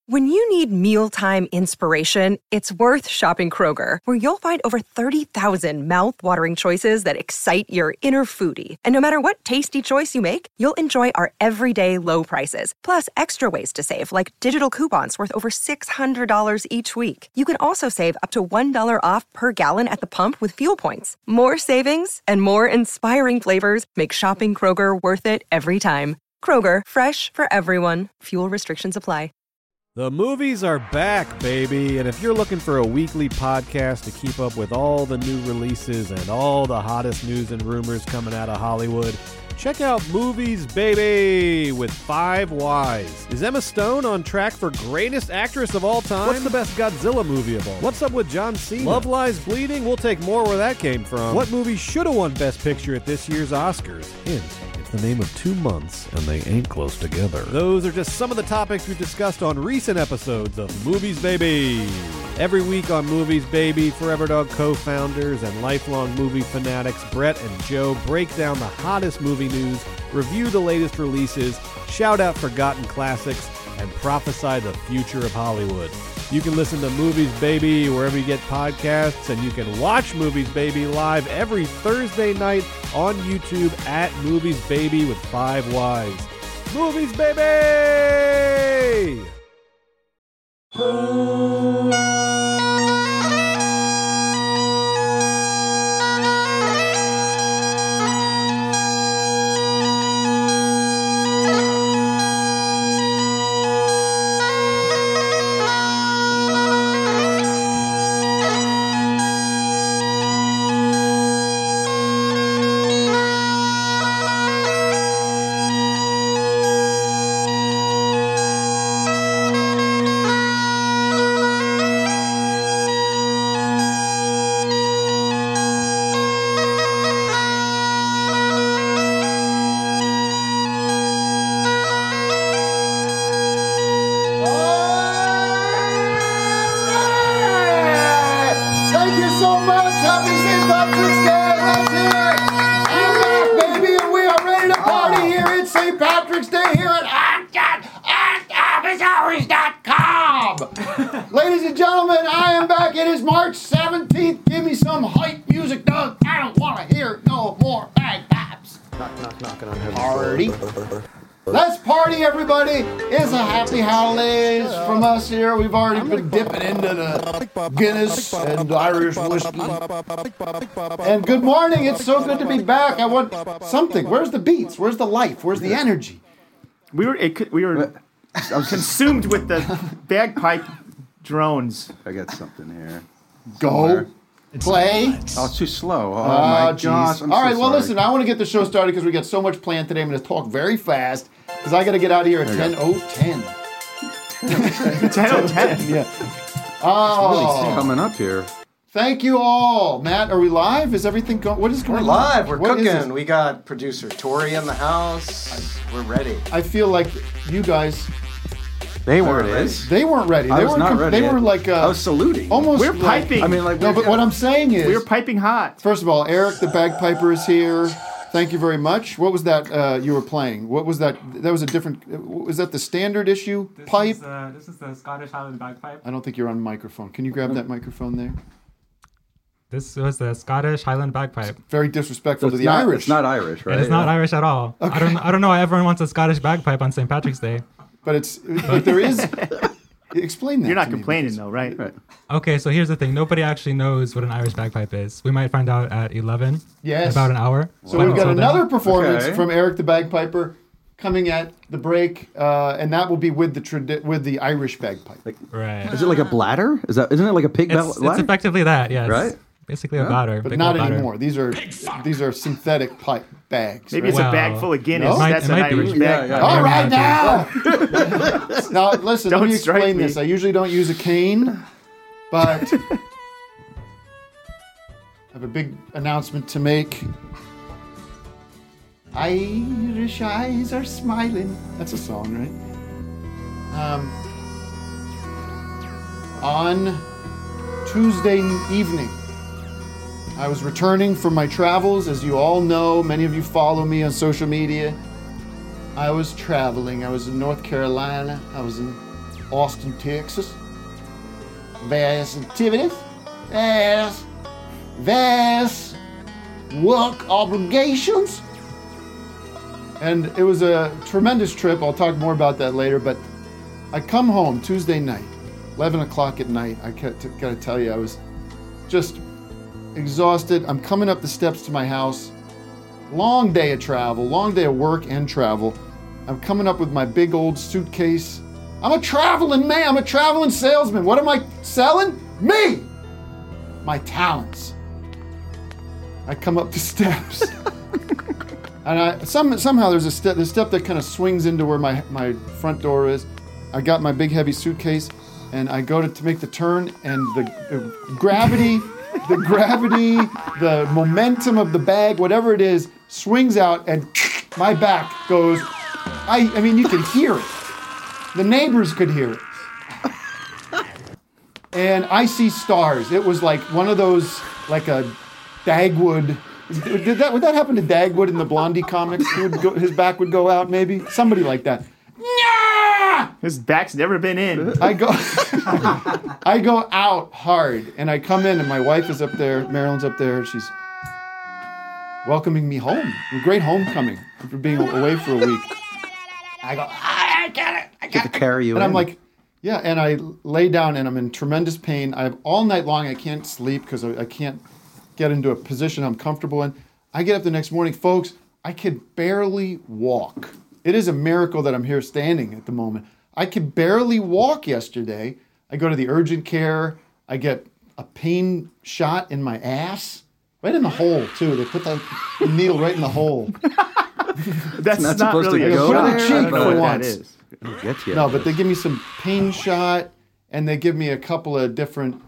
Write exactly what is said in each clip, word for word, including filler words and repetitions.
When you need mealtime inspiration, it's worth shopping Kroger, where you'll find over thirty thousand mouth-watering choices that excite your inner foodie. And no matter what tasty choice you make, you'll enjoy our everyday low prices, plus extra ways to save, like digital coupons worth over six hundred dollars each week. You can also save up to one dollar off per gallon at the pump with fuel points. More savings and more inspiring flavors make shopping Kroger worth it every time. Kroger, fresh for everyone. Fuel restrictions apply. The movies are back, baby, and if you're looking for a weekly podcast to keep up with all the new releases and all the hottest news and rumors coming out of Hollywood, check out Movies Baby with Five Wise. Is Emma Stone on track for greatest actress of all time? What's the best Godzilla movie of all? What's up with John Cena? Love Lies Bleeding? We'll take more where that came from. What movie should have won Best Picture at this year's Oscars? Hint. The name of two months, and they ain't close together. Those are just some of the topics we've discussed on recent episodes of Movies Baby. Every week on Movies Baby, Forever Dog co-founders and lifelong movie fanatics Brett and Joe break down the hottest movie news, review the latest releases, shout out forgotten classics, and prophesy the future of Hollywood. You can listen to Movies Baby wherever you get podcasts, and you can watch Movies Baby live every Thursday night on YouTube at Movies Baby with Five Wise. Movies Baby! Ladies and gentlemen, I am back. It is March seventeenth. Give me some hype music, Doug. I don't want to hear no more bagpipes. Knock, knock, knocking on heaven's Party. door. Let's party, everybody. It's a happy holidays from us here. We've already been dipping into the Guinness and Irish whiskey. And good morning. It's so good to be back. I want something. Where's the beats? Where's the life? Where's the energy? We were it, could- we were consumed with the bagpipe drones. I got something here. Go. Play. Oh, it's too slow. Oh, Oh, my jeez. gosh. I'm All so right, well, sorry. listen, I want to get the show started because we got so much planned today. I'm going to talk very fast because I got to get out of here at ten oh ten. ten oh ten. Yeah. Really Oh, coming up here. thank you all. Matt, are we live? Is everything going? What is going We're on? live. We're What is cooking. this? We got producer Tori in the house. We're ready. I feel like you guys, They There weren't it ready. is. they weren't ready. I They was were not com- ready. They were like uh, I was saluting. almost. We're like- piping. I mean, like, No, but what I'm saying is, We were piping hot. first of all, Eric the bagpiper is here. Thank you very much. What was that uh, you were playing? What was that? That was a different. Was that the standard issue This pipe? Is, uh, this is the Scottish Highland bagpipe. I don't think you're on microphone. Can you grab that microphone there? This was the Scottish Highland bagpipe. Very disrespectful it's to the not, Irish. It's not Irish, right? It is not Irish at all. I don't. I don't know why everyone wants a Scottish bagpipe on Saint Patrick's Day. But it's. But there is. Explain that. You're not to me, complaining because- though, right? Right. Okay, so here's the thing. Nobody actually knows what an Irish bagpipe is. We might find out at eleven. Yes. In about an hour. So But we've got until then- another performance Okay. from Eric the bagpiper coming at the break, uh, and that will be with the tradi- with the Irish bagpipe. Right. Is it like a bladder? Is that? Isn't it like a pig It's, bladder? it's effectively that. Yes. Right? Basically a bladder. But big not old bladder. anymore. These are these are synthetic pipe bags. Maybe right? it's a Wow. bag full of Guinness. No? Might- That's it an might be. Irish Yeah, bag. yeah. All right Yeah. now. Now listen. Don't let me strike explain me. this. I usually don't use a cane, but I have a big announcement to make. Irish eyes are smiling. That's a song, right? Um, on Tuesday evening, I was returning from my travels. As you all know, many of you follow me on social media. I was traveling. I was in North Carolina. I was in Austin, Texas. Various activities. Various, various work obligations. And it was a tremendous trip. I'll talk more about that later. But I come home Tuesday night, eleven o'clock at night. I got to tell you, I was just exhausted. I'm coming up the steps to my house. Long day of travel, long day of work and travel. I'm coming up with my big old suitcase. I'm a traveling man. I'm a traveling salesman. What am I selling? Me! My talents. I come up the steps. And I, some, somehow there's a step, the step that kind of swings into where my, my front door is. I got my big heavy suitcase and I go to, to make the turn, and the, the gravity, the gravity, the momentum of the bag, whatever it is, swings out and my back goes, I, I mean, you could hear it. The neighbors could hear it. And I see stars. It was like one of those, like a Dagwood. Did that, would that happen to Dagwood in the Blondie comics? He would go, his back would go out, maybe? Somebody like that. His back's never been in. I go I go out hard, and I come in, and my wife is up there, Marilyn's up there, and she's welcoming me home. A great homecoming for being away for a week. I go, I got it, I got Get to carry you And in. I'm like, yeah, and I lay down, and I'm in tremendous pain. I have all night long, I can't sleep because I, I can't get into a position I'm comfortable in. I get up the next morning, folks, I could barely walk. It is a miracle that I'm here standing at the moment. I could barely walk yesterday. I go to the urgent care. I get a pain shot in my ass, right in the hole too. They put the needle right in the hole. That's not not, supposed to really a go Put it in shot. the I cheek don't know for what that once. is. It'll get you. No, but they give me some pain shot, and they give me a couple of different.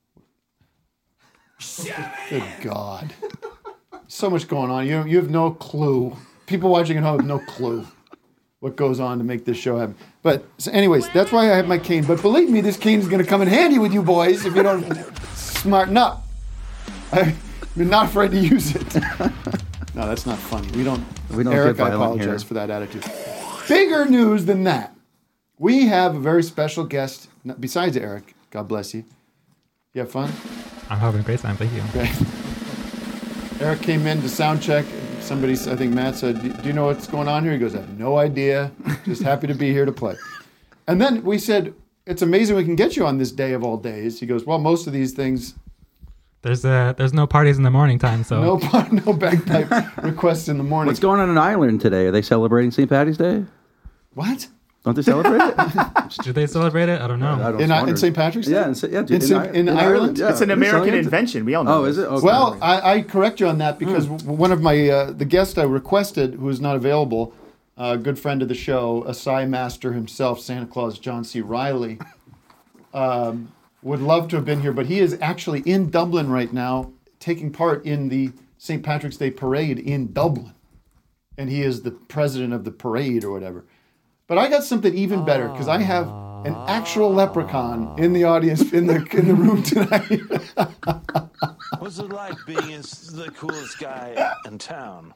Good God, so much going on. You you have no clue. People watching at home have no clue what goes on to make this show happen. But so anyways, that's why I have my cane. But believe me, this cane is going to come in handy with you boys if you don't smarten up. I'm not afraid to use it. No, that's not funny. We don't. We don't Eric, get I violent apologize here. for that attitude. Bigger news than that. We have a very special guest besides Eric. God bless you. You have fun? I'm having a great time. Thank you. Okay. Eric came in to sound check. Somebody, I think Matt said, do you know what's going on here? He goes, I have no idea. Just happy to be here to play. And then we said, it's amazing we can get you on this day of all days. He goes, well, most of these things, There's uh, there's no parties in the morning time, so no no bagpipe requests in the morning. What's going on in Ireland today? Are they celebrating Saint Patty's Day? What? Don't they celebrate it? do they celebrate it? I don't know. I don't In, wonder. in Saint Patrick's Day? Yeah, in, Sa- yeah, In Saint- in Ireland? yeah. It's an They're American selling it? invention. We all know Oh, this. is it? Okay. Well, I, I correct you on that because w one of my, uh, the guest I requested, who is not available, a uh, good friend of the show, Asai Master himself, Santa Claus John C. Riley, um, would love to have been here, but he is actually in Dublin right now, taking part in the Saint Patrick's Day parade in Dublin. And he is the president of the parade or whatever. But I got something even better because I have an actual leprechaun in the audience, in the in the room tonight. What's it like being the coolest guy in town?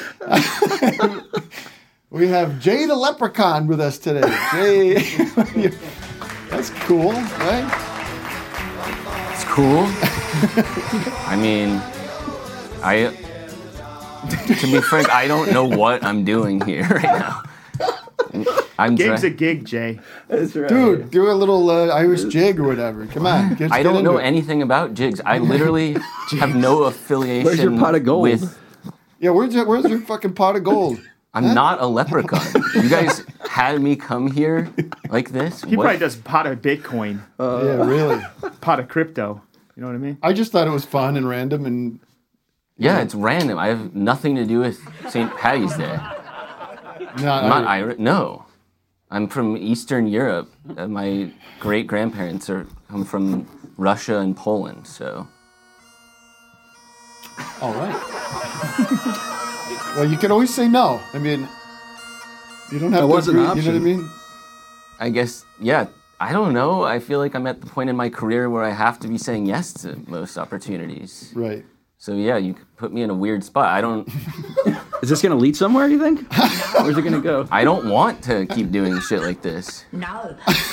We have Jay the Leprechaun with us today. Jay, that's cool, right? It's cool. I mean, I. To be frank, I don't know what I'm doing here right now. I'm Gig's try- a gig, Jay. That's right. Dude, do a little uh, Irish jig or whatever. Come on, get, I get don't into know it. anything about jigs. I literally have no affiliation. Where's your pot of gold? With, Yeah, where's your, where's your fucking pot of gold? I'm not a leprechaun. You guys had me come here like this. He What? probably does pot of Bitcoin, Yeah, really. pot of crypto. You know what I mean? I just thought it was fun and random and Yeah, it's random. I have nothing to do with Saint Patty's Day. not, I'm not I, Irish. No, I'm from Eastern Europe. Uh, my great grandparents are come from Russia and Poland. So all right. Well, you can always say no. I mean, you don't have That to was an agree. You know what I option. mean? I guess yeah. I don't know. I feel like I'm at the point in my career where I have to be saying yes to most opportunities. Right. So yeah, you could put me in a weird spot. I don't. Is this going to lead somewhere, you think? Where's it going to go? I don't want to keep doing shit like this. No.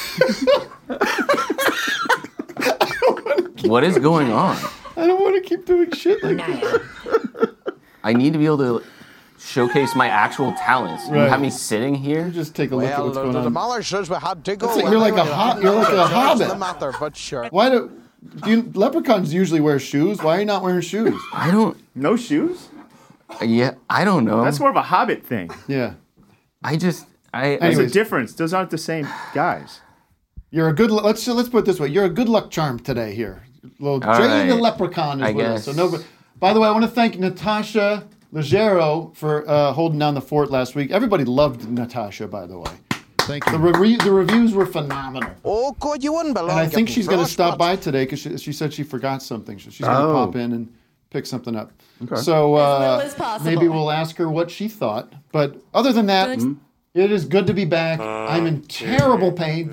What is going on? I don't want to keep doing shit like No. this. I need to be able to showcase my actual talents. You Right. have me sitting here. Just take a look at what's going on. demolishers we had to go. That's like- you're like a ho- you're like a hobbit. The matter, but sure. Why do, do you, leprechauns usually wear shoes? Why are you not wearing shoes? I don't. No shoes? Yeah, I don't know. That's more of a Hobbit thing. Yeah. I just. I. There's Anyways. a difference. Those aren't the same guys. You're a good. Let's let's put it this way. You're a good luck charm today here. Little All Jay the right. Leprechaun is I with us. guess. So no. By the way, I want to thank Natasha Leggero for uh, holding down the fort last week. Everybody loved Natasha, by the way. Thank you. The, re- the reviews were phenomenal. Oh, good, you wouldn't belong. And I think getting she's going to frost stop butt. by today because she, she said she forgot something. So she's going to Oh. pop in and pick something up. Okay. So uh, As little as possible. maybe we'll ask her what she thought. But other than that, Good. it is good to be back. I'm in terrible pain.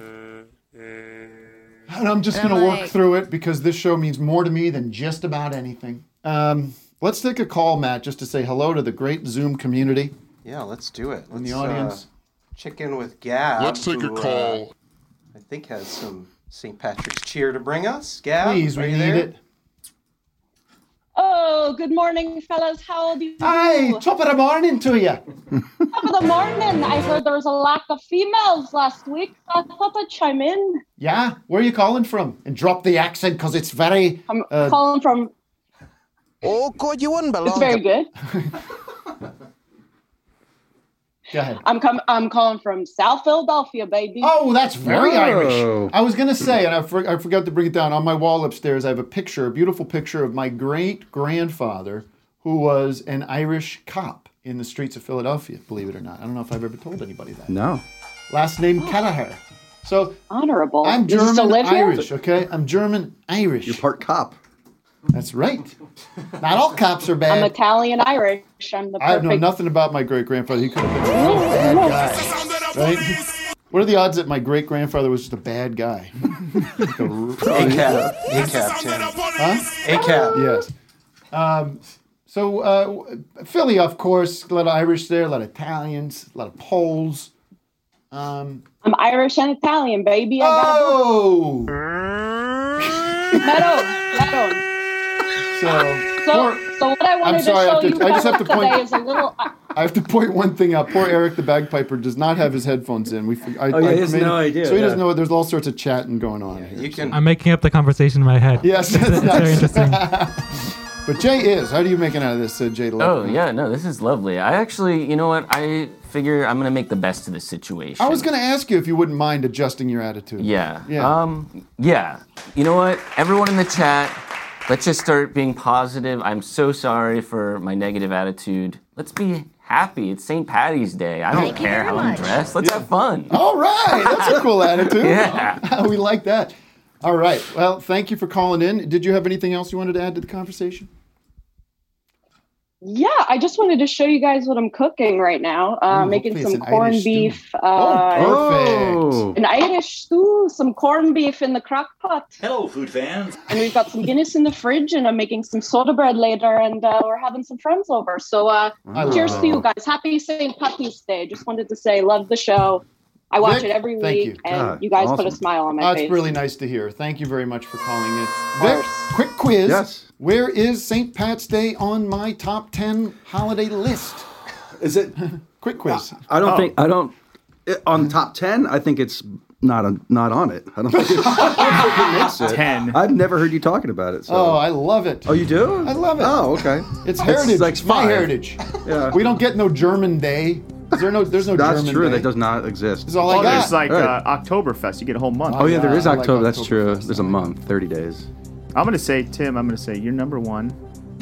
And I'm just going to work Like- through it because this show means more to me than just about anything. Um, let's take a call, Matt, just to say hello to the great Zoom community Yeah, let's do it. Let's, in the audience. Uh, check in with Gab. Let's take a who, uh, call. I think has some Saint Patrick's cheer to bring us. Gab, Please, are we you need there? it. Oh, good morning, fellas. How do you do? Hi, top of the morning to you. Top of the morning. I heard there was a lack of females last week. I thought I'd chime in. Yeah, where are you calling from? And drop the accent because it's very. I'm Uh, calling from. Oh, good, you wouldn't belong. It's very good. Go ahead. I'm com- I'm calling from South Philadelphia, baby. Oh, that's very Oh. Irish. I was going to say, and I, for, I forgot to bring it down, on my wall upstairs, I have a picture, a beautiful picture of my great-grandfather who was an Irish cop in the streets of Philadelphia, believe it or not. I don't know if I've ever told anybody that. No. Last name Kelleher. So Honorable. I'm Does he still German live here? Irish, okay? I'm German Irish. You're part cop. That's right. Not all cops are bad. I'm Italian Irish. I'm the I know perfect. nothing about my great grandfather. He could have been a bad guy, right? What are the odds that my great grandfather was just a bad guy? Like a r- A-cab. A-cab, Tim. huh? A-cab. Yes. Um, so uh, Philly, of course, a lot of Irish there, a lot of Italians, a lot of Poles. Um, I'm Irish and Italian, baby. I got oh, Meadow. Meadow. so So, poor, so what I wanted I'm sorry, I to have show to- you I just have to fellas point- today is a little. uh, I have to point one thing out. Poor Eric, the bagpiper, does not have his headphones in. We, I, Oh, yeah, I he has made no it- idea, So he yeah. doesn't know. There's all sorts of chatting going on here. You can. I'm making up the conversation in my head. Yes, that's It's very nice. interesting. But Jay is. How do you make it out of this, uh, Jay? Oh Leprechaun? yeah, no, this is lovely. I actually, you know what? I figure I'm gonna make the best of the situation. I was going to ask you if you wouldn't mind adjusting your attitude. Yeah. Yeah. Um. Yeah. You know what? Everyone in the chat, let's just start being positive. I'm so sorry for my negative attitude. Let's be happy. It's Saint Patty's Day. I don't Thank you care very how I'm much. dressed. Let's have fun. All right. That's a cool attitude. Yeah. We like that. All right. Well, thank you for calling in. Did you have anything else you wanted to add to the conversation? Yeah, I just wanted to show you guys what I'm cooking right now. Uh, Ooh, making hopefully some it's an corned Irish stew. beef. Uh, Oh, perfect. Oh. An Irish stew, some corned beef in the crock pot. Hello, food fans. And we've got some Guinness in the fridge, and I'm making some soda bread later, and uh, we're having some friends over. So uh, I love cheers that. to you guys. Happy Saint Patty's Day. Just wanted to say, love the show. I watch Vic, it every thank week, you. and God, you guys put a awesome. smile on my That's face. really nice to hear. Thank you very much for calling in. course. Vic, quick quiz. Yes. Where is Saint Pat's Day on my top ten holiday list? Is it? Quick quiz. I don't Oh. think I don't. It, on top ten, I think it's not a, not on it. I don't think, it, I don't think it makes it. ten. I've never heard you talking about it. So. Oh, I love it. Oh, you do? I love it. Oh, okay. It's heritage. like It's my five. heritage. Yeah. We don't get no German Day. Is there no? There's no That's German true. Day. That does not exist. That's all Well, I got. there's like Right. uh, Oktoberfest. You get a whole month. Oh yeah, there yeah, is I like October. That's true. Oktoberfest. There's a month, thirty days. I'm gonna say, Tim. I'm gonna say you're number one.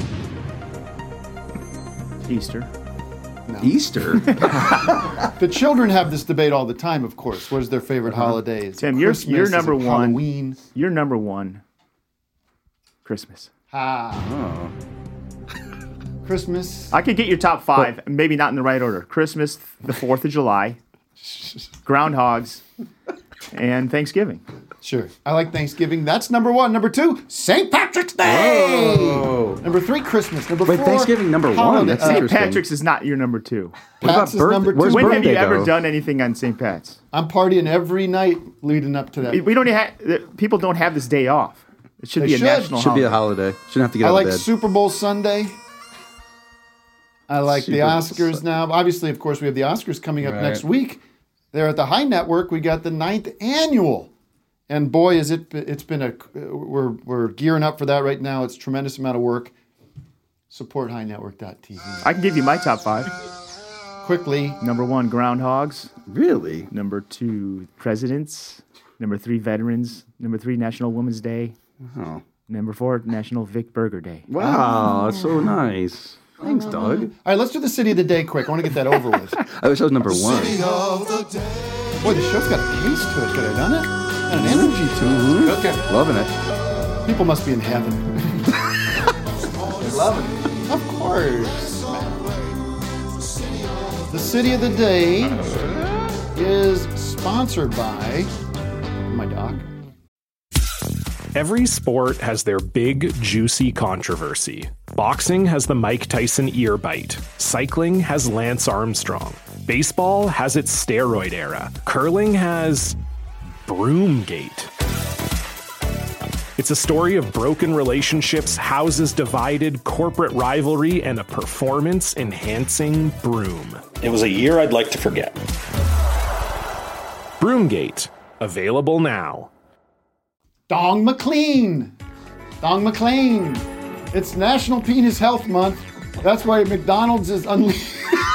Easter. Easter. The children have this debate all the time. Of course, what is their favorite holiday? Is it Tim, you're Christmas? you're Is it number one. Halloween. You're number one. Christmas. Ah, Oh. Christmas. I could get your top five, maybe not in the right order. Christmas, the Fourth of July, Groundhogs, and Thanksgiving. Sure. I like Thanksgiving. That's number one. Number two, Saint Patrick's Day. Whoa. Number three, Christmas. Number Wait, four, Thanksgiving number one? holiday- That's uh, Saint interesting. Patrick's is not your number two. What about Pat's is birth- number two. where's When have birthday you ever go? done anything on Saint Pat's? I'm partying every night leading up to that. We don't have people don't have this day off. It should They be a should. national Should be holiday. a holiday. Shouldn't have to get I out like of bed. Super Bowl Sunday. I like Super the Bowl Oscars Sunday. now. Obviously, of course, we have the Oscars coming up Right. next week. There at the High Network, we got the ninth annual. And boy, is it it's been a we're we're gearing up for that right now. It's a tremendous amount of work. Support high network dot t v. I can give you my top five. Quickly, Number one, groundhogs. Really? Number two, presidents. Number three, veterans. Number three, National Women's Day. Oh. Number four, National Vic Burger Day. Wow, that's so nice. Thanks, Doug. all right, let's do the city of the day quick. I want to get that over with. I wish I was number one. Boy, the show's got a pace to it. Could I done it? Got an energy to it. Okay. Loving it. People must be in heaven. They're loving it. Of course. The city of the day is sponsored by my doc. Every sport has their big, juicy controversy. Boxing has the Mike Tyson ear bite. Cycling has Lance Armstrong. Baseball has its steroid era. Curling has Broomgate. It's a story of broken relationships, houses divided, corporate rivalry, and a performance-enhancing broom. It was a year I'd like to forget. Broomgate. Available now. Dong McLean. Dong McLean. It's National Penis Health Month. That's why McDonald's is unleashed.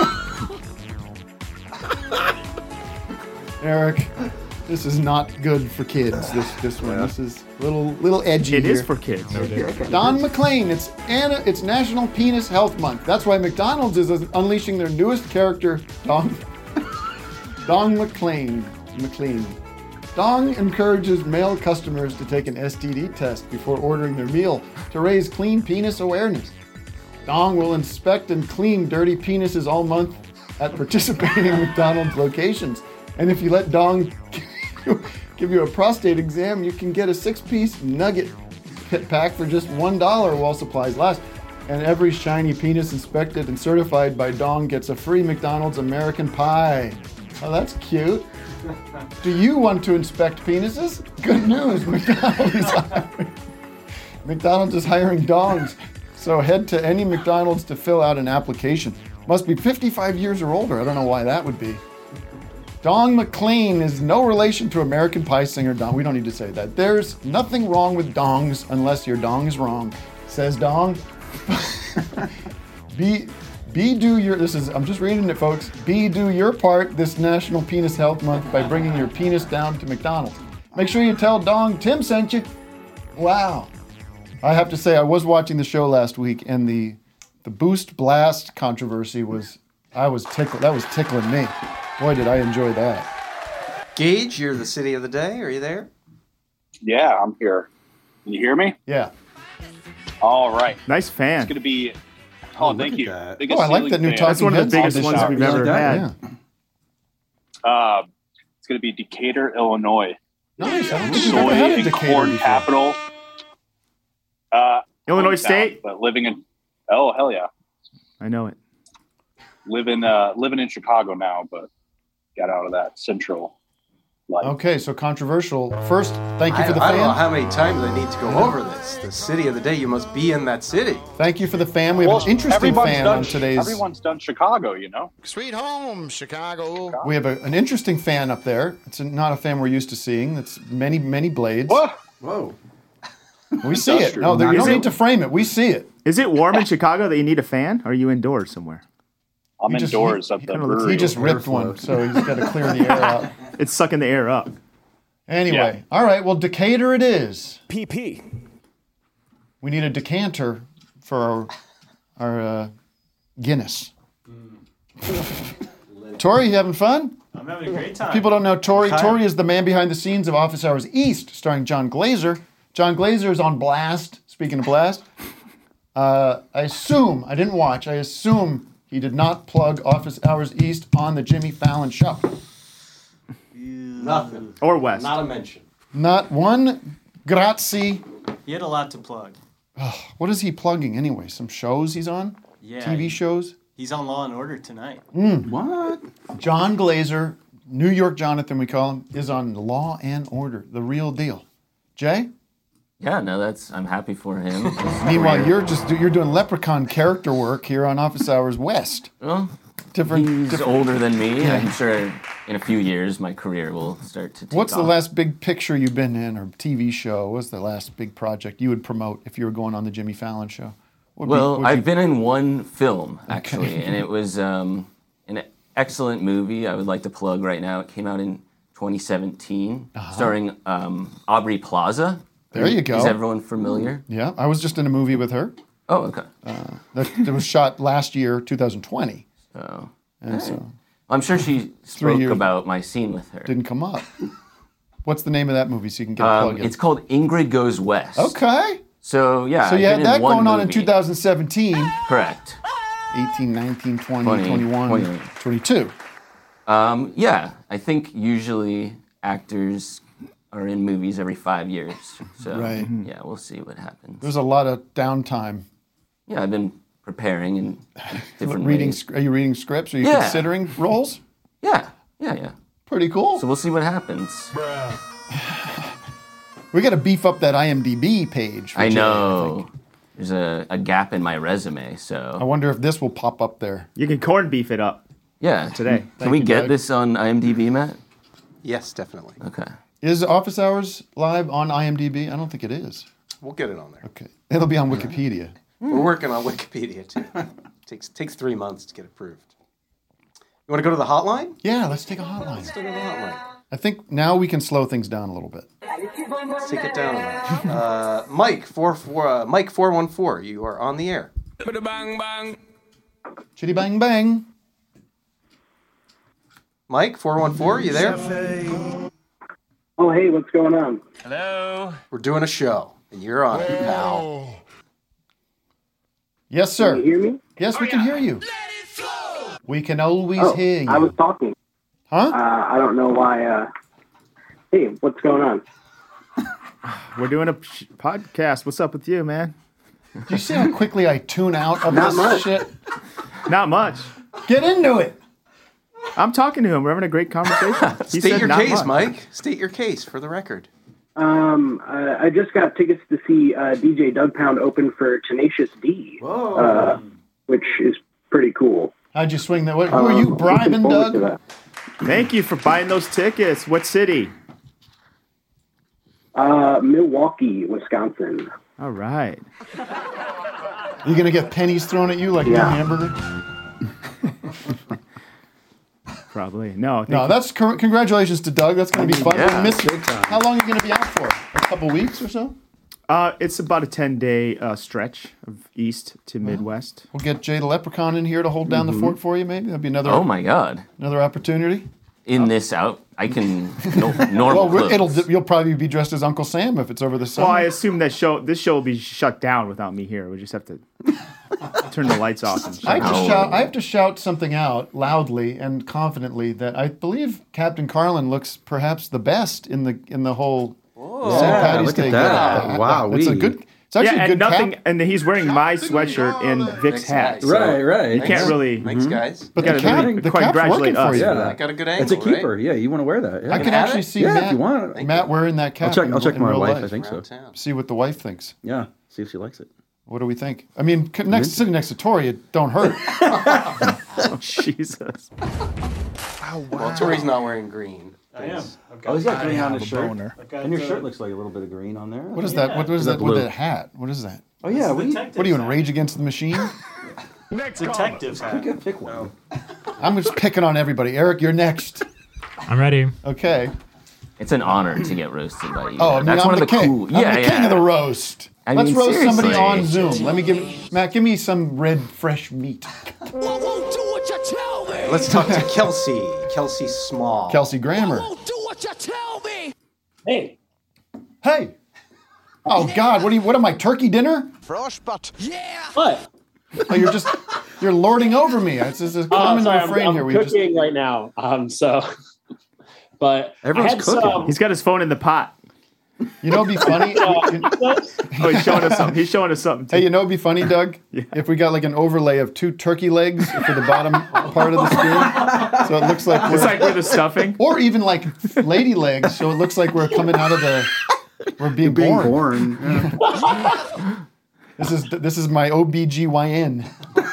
Eric, this is not good for kids. This this one. This is a little little edgy. It here. is for kids. Don McLean. It's Anna. It's National Penis Health Month. That's why McDonald's is unleashing their newest character, Dong. Dong McLean. McLean. Dong encourages male customers to take an S T D test before ordering their meal to raise clean penis awareness. Dong will inspect and clean dirty penises all month at participating McDonald's locations. And if you let Dong give you a prostate exam, you can get a six-piece nugget pit pack for just one dollar while supplies last. And every shiny penis inspected and certified by Dong gets a free McDonald's American Pie. Oh, that's cute. Do you want to inspect penises? Good news, McDonald's is hiring. McDonald's is hiring dongs. So head to any McDonald's to fill out an application. Must be fifty-five years or older. I don't know why that would be. Dong McLean is no relation to American Pie singer Dong. We don't need to say that. There's nothing wrong with dongs unless your dong is wrong, says Dong. Be Be do your, this is, I'm just reading it, folks. Be do your part this National Penis Health Month by bringing your penis down to McDonald's. Make sure you tell Dong Tim sent you. Wow. I have to say, I was watching the show last week, and the the Boost Blast controversy was, I was tickled. That was tickling me. Boy, did I enjoy that. Gage, you're the city of the day. Are you there? Yeah, I'm here. Can you hear me? Yeah. All right. Nice fan. It's going to be... Oh, Oh, thank look you. at that. Biggest Oh, I like ceiling that new fan. Talking That's one of the Heads biggest ones we've ever had. Yeah. Uh, it's going to be Decatur, Illinois. Nice. I don't think we've Soy ever had a and Decatur corn before. capital. Uh, Illinois hometown, State? But living in... Oh, hell yeah. I know it. Living, uh, living in Chicago now, but got out of that central life. Okay, so controversial. First, thank you I, for the I fan. don't know how many times I need to go over this. The city of the day, you must be in that city. Thank you for the fan. We have Well, an interesting everyone's fan done, on today's. Everyone's done Chicago, you know? Sweet home, Chicago. We have a, an interesting fan up there. It's a, not a fan we're used to seeing. It's many, many blades. What? Whoa. We see it. No, you Is don't it- need to frame it. We see it. Is it warm in Chicago that you need a fan? Or are you indoors somewhere? I'm He just- indoors he- at the kinda looks- brewery. He just ripped one, so he's got to clear the air out. It's sucking the air up. Anyway, all right. Well, Decatur it is. P P. We need a decanter for our, our uh, Guinness. Tori, you having fun? I'm having a great time. People don't know Tori. Hi. Tori is the man behind the scenes of Office Hours East, starring John Glazer. John Glazer is on Blast. Speaking of Blast, uh, I assume, I didn't watch, I assume he did not plug Office Hours East on the Jimmy Fallon show. Nothing. Or West. Not a mention. Not one grazie. He had a lot to plug. Oh, what is he plugging anyway? Some shows he's on? Yeah. T V shows? He's on Law and Order tonight. Mm. What? John Glazer, New York Jonathan, we call him, is on Law and Order, the real deal. Jay? Yeah, no, that's. I'm happy for him. Meanwhile, you're just you're doing Leprechaun character work here on Office Hours West. Well, different. He's different, older than me. Yeah. I'm sure in a few years my career will start to. Take What's off. the last big picture you've been in, or T V show? What's the last big project you would promote if you were going on the Jimmy Fallon show? What would be- Well, what would I've you- been in one film actually, Okay. and it was um, an excellent movie. I would like to plug right now. It came out in twenty seventeen, Uh-huh. starring um, Aubrey Plaza. There you go. Is everyone familiar? Yeah, I was just in a movie with her. Oh, okay. Uh, that, that was shot last year, twenty twenty. So, And hey. so I'm sure she Three spoke years- about my scene with her. didn't come up. What's the name of that movie so you can get a Um, plug in? it's called Ingrid Goes West. Okay. So yeah. So I've you been had that in one going on in movie. two thousand seventeen. Correct. eighteen, nineteen, twenty, twenty, twenty-one, twenty. twenty-two. Um, yeah, I think usually actors are in movies every five years. So Right. yeah, we'll see what happens. There's a lot of downtime. Yeah, I've been preparing in different reading. ways. sc- Are you reading scripts? Are you Yeah. considering roles? Yeah, yeah, yeah. Pretty cool. So we'll see what happens. We got to beef up that IMDb page. For I Jay, know. think. There's a, a gap in my resume, so. I wonder if this will pop up there. You can corn beef it up. Yeah. Today. Can Thank we you, get Doug. this on IMDb, Matt? Yes, definitely. Okay. Is Office Hours live on IMDb? I don't think it is. We'll get it on there. Okay. It'll be on Wikipedia. We're working on Wikipedia too. takes takes three months to get approved. You want to go to the hotline? Yeah, let's take a hotline. Let's go to the hotline. I think now we can slow things down a little bit. Let's take it down a notch. Uh, Mike four four uh, Mike four one four. You are on the air. Bang bang. Chitty bang bang. Mike four one four. You there? Oh, hey, what's going on? Hello. We're doing a show, and you're on it, pal. Yes, sir. Can you hear me? Yes, we can hear you. We can always Oh, hear you. I was talking. Huh? Uh, I don't know why. Uh... Hey, what's going on? We're doing a sh- podcast. What's up with you, man? Do you see how quickly I tune out of Not this much. shit? Not much. Get into it. I'm talking to him. We're having a great conversation. He State said your not case, much. Mike. State your case for the record. Um, uh, I just got tickets to see uh, D J Doug Pound open for Tenacious D, uh, which is pretty cool. How'd you swing that? What, who are Um, you looking bribing, forward to Doug? that. Thank you for buying those tickets. What city? Uh, Milwaukee, Wisconsin. All right. You gonna get pennies thrown at you like Yeah. your hamburger? Probably. No. thank No, you. that's cor- congratulations to Doug. That's gonna be fun. Yeah, We'll miss you. big time. How long are you gonna be out for? A couple weeks or so? Uh, it's about a ten-day uh, stretch of east to Midwest. We'll get Jay the Leprechaun in here to hold down Mhm. the fort for you. Maybe that'll be another. Oh my God. Another opportunity. In this out, I can no, normal Well, we're- clothes. it'll you'll probably be dressed as Uncle Sam if it's over the summer. Well, I assume that show this show will be shut down without me here. We just have to turn the lights off and shut I have, to down. shout, I have to shout something out loudly and confidently that I believe Captain Carlin looks perhaps the best in the in the whole Saint Yeah, Patty's look at Day. that. getup. Wow, it's a wee. good. It's actually yeah, a and good nothing, cap. and he's wearing my sweatshirt and Vic's hat. so Right, right. You can't Thanks. really. Thanks, guys. But you the gotta cap- really the cap's congratulate working for us. you. for Yeah, that. Got a good It's a angle, keeper. Yeah, you want to wear that. Yeah. I can have actually it? see Yeah, if Matt, you want. Matt wearing that cap. I'll check. in- I'll check in my real wife. life. I think so. Around town. See what the wife thinks. Yeah. See if she likes it. What do we think? I mean, c- next sitting next to Tori, it don't hurt. Oh, Jesus. Well, Tori's not wearing green. I am. I've got Oh, he's got I green on have his a shirt. boner. I've got, And your uh, shirt looks like a little bit of green on there. What is Yeah. that? What, what is Is that that with blue? that hat? What is that? Oh yeah. What This do is you? detective What are you in hat. Rage Against the Machine? Detective's hat. Pick, pick one. I'm just picking on everybody. Eric, you're next. I'm ready. Okay. It's an honor to get roasted by you. Oh, I mean, That's I'm one the of the king. cool. I'm yeah, the yeah. king of the roast. I Let's mean, roast somebody seriously. on Zoom. Let me give Matt. Give me some red, fresh meat. Let's talk to Kelsey. Kelsey Small. Kelsey Grammer. Hey, Hey. Oh God, what do you? What am I? Turkey dinner? Frostbutt. what? Oh, you're just you're lording over me. It's just a Oh, common sorry, I'm, refrain I'm here. We just cooking right now. Um, so, but Everyone's I had cooking. some. He's got his phone in the pot. You know, it'd be funny. Oh, he's showing us something. He's showing us something. Too. Hey, you know, it'd be funny, Doug, yeah. if we got like an overlay of two turkey legs for the bottom part of the screen, so it looks like we're, it's like we're the stuffing, or even like lady legs, so it looks like we're coming out of the we're being, being born. born. Yeah. This is this is my O B G Y N.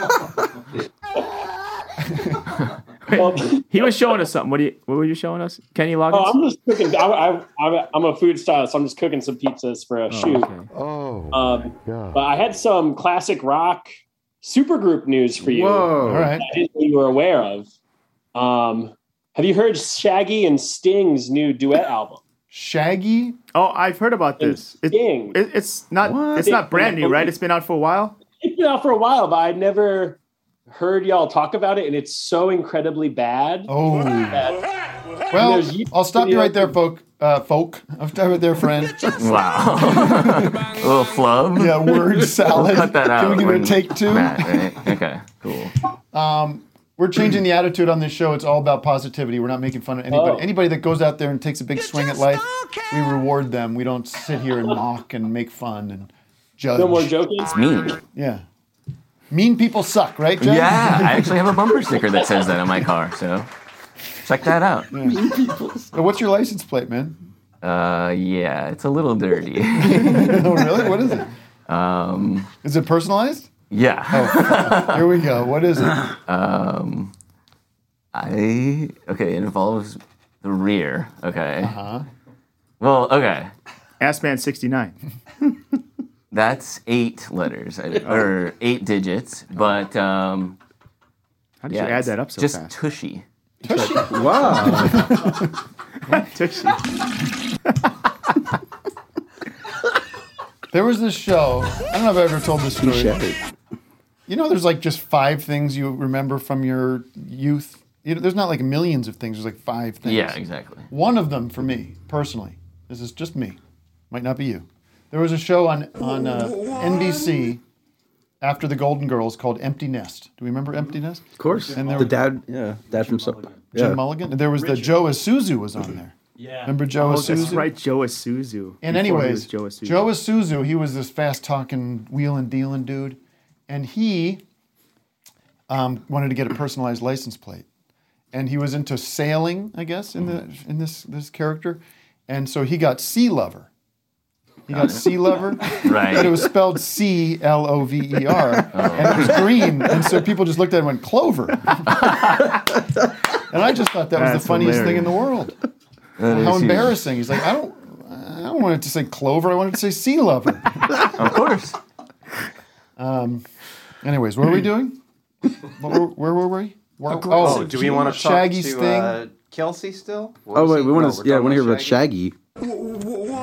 Well, he was showing us something. What do you? What were you showing us, Kenny Loggins? Oh, I'm just cooking. I, I, I'm a food stylist, so I'm just cooking some pizzas for a Oh, shoot. okay. Oh, um, but I had some classic rock supergroup news for you. Whoa! All right. That I didn't know you were aware of. Um, have you heard Shaggy and Sting's new duet album? Shaggy? Oh, I've heard about this. It, Sting. it, it's not. What? It's not brand new, right? It's been out for a while. It's been out for a while, but I'd never heard y'all talk about it, and it's so incredibly bad. Oh. that- Well, and there's YouTube I'll stop you right videos- there, folk. Uh, folk. I'll stop right there, friend. Wow. A little flub. Yeah, word salad. We'll cut that out. Can we give it a when- take two? Matt, right? Okay, cool. Um, we're changing the attitude on this show. It's all about positivity. We're not making fun of anybody. Oh. Anybody that goes out there and takes a big swing at life, we reward them. We don't sit here and mock and make fun and judge. No more joking. It's mean. Yeah. Mean people suck, right, Jen? Yeah, I actually have a bumper sticker that says that on my car, so check that out. So what's your license plate, man? Uh, yeah, it's a little dirty. Oh, really? What is it? Um, Is it personalized? yeah. Oh, here we go. What is it? Um, I okay. It involves the rear. Okay. Uh-huh. Well, okay. Ass Man sixty-nine. That's eight letters I- or eight digits, but um, How did yeah, you add it's that up so just fast? Tushy. Tushy. Wow. Tushy. There was this show. I don't know if I ever told this story. Touche. You know, there's like just five things you remember from your youth. You know, there's not like millions of things. There's like five things. Yeah, exactly. One of them for me, personally, this is just me, might not be you. There was a show on, on uh, N B C after the Golden Girls called Empty Nest. Do we remember Empty Nest? Of course. And there the was dad, yeah, dad from so. Jim Yeah. Mulligan. And there was the Joe Isuzu was on there. Yeah. Remember Joe Oh, Isuzu? that's right, Joe Isuzu. And Before he anyways, was Joe Isuzu. Joe Isuzu, he was this fast-talking, wheeling-dealing dude, and he um, wanted to get a personalized license plate, and he was into sailing, I guess, in the in this this character, and so he got Sea Lover. He got Sea Lover, Right. but it was spelled C L O V E R, and it was green, and so people just looked at it and went Clover, and I just thought that was That's the funniest thing in hilarious. the world. That is How huge. embarrassing! He's like, I don't, I don't want it to say Clover. I want it to say Sea Lover. Of course. Um. Anyways, what are we doing? What were- where were we? Where, Oh, do we want to talk Shaggy to Sting? uh, Kelsey still? What Oh was wait, he- we want no, to. we're Yeah, I talking want to hear about Shaggy? Shaggy.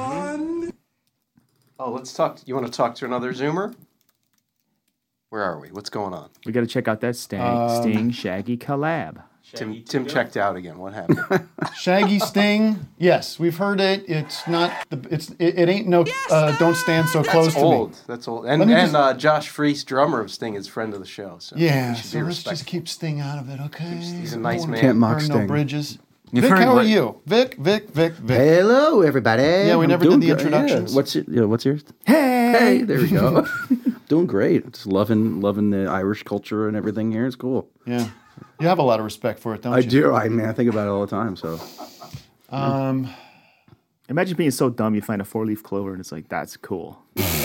Oh, let's talk. You want to talk to another Zoomer? Where are we? What's going on? We got to check out that Sting, Um, Sting Shaggy collab. Tim Tim checked out again. What happened? Shaggy Sting. Yes, we've heard it. It's not. The, it's. It, it ain't no. Uh, don't stand so close That's to old. me. That's old. And Let me and just- uh, Josh Freese, drummer of Sting, is friend of the show. So Yeah. we should So be let's respectful. just keep Sting out of it, okay? He's a nice man. Can't mock Burn no Sting. bridges. You've Vic, heard how are what- you? Vic, Vic, Vic, Vic. Hello, everybody. Yeah, we I'm never doing did the great. introductions. Yeah. What's your, yeah, what's yours? Hey, Hey, there we go. Doing great. Just loving, loving the Irish culture and everything here. It's cool. Yeah. You have a lot of respect for it, don't I you? do. I mean, I think about it all the time. So Um. Imagine being so dumb you find a four-leaf clover and it's like, that's cool.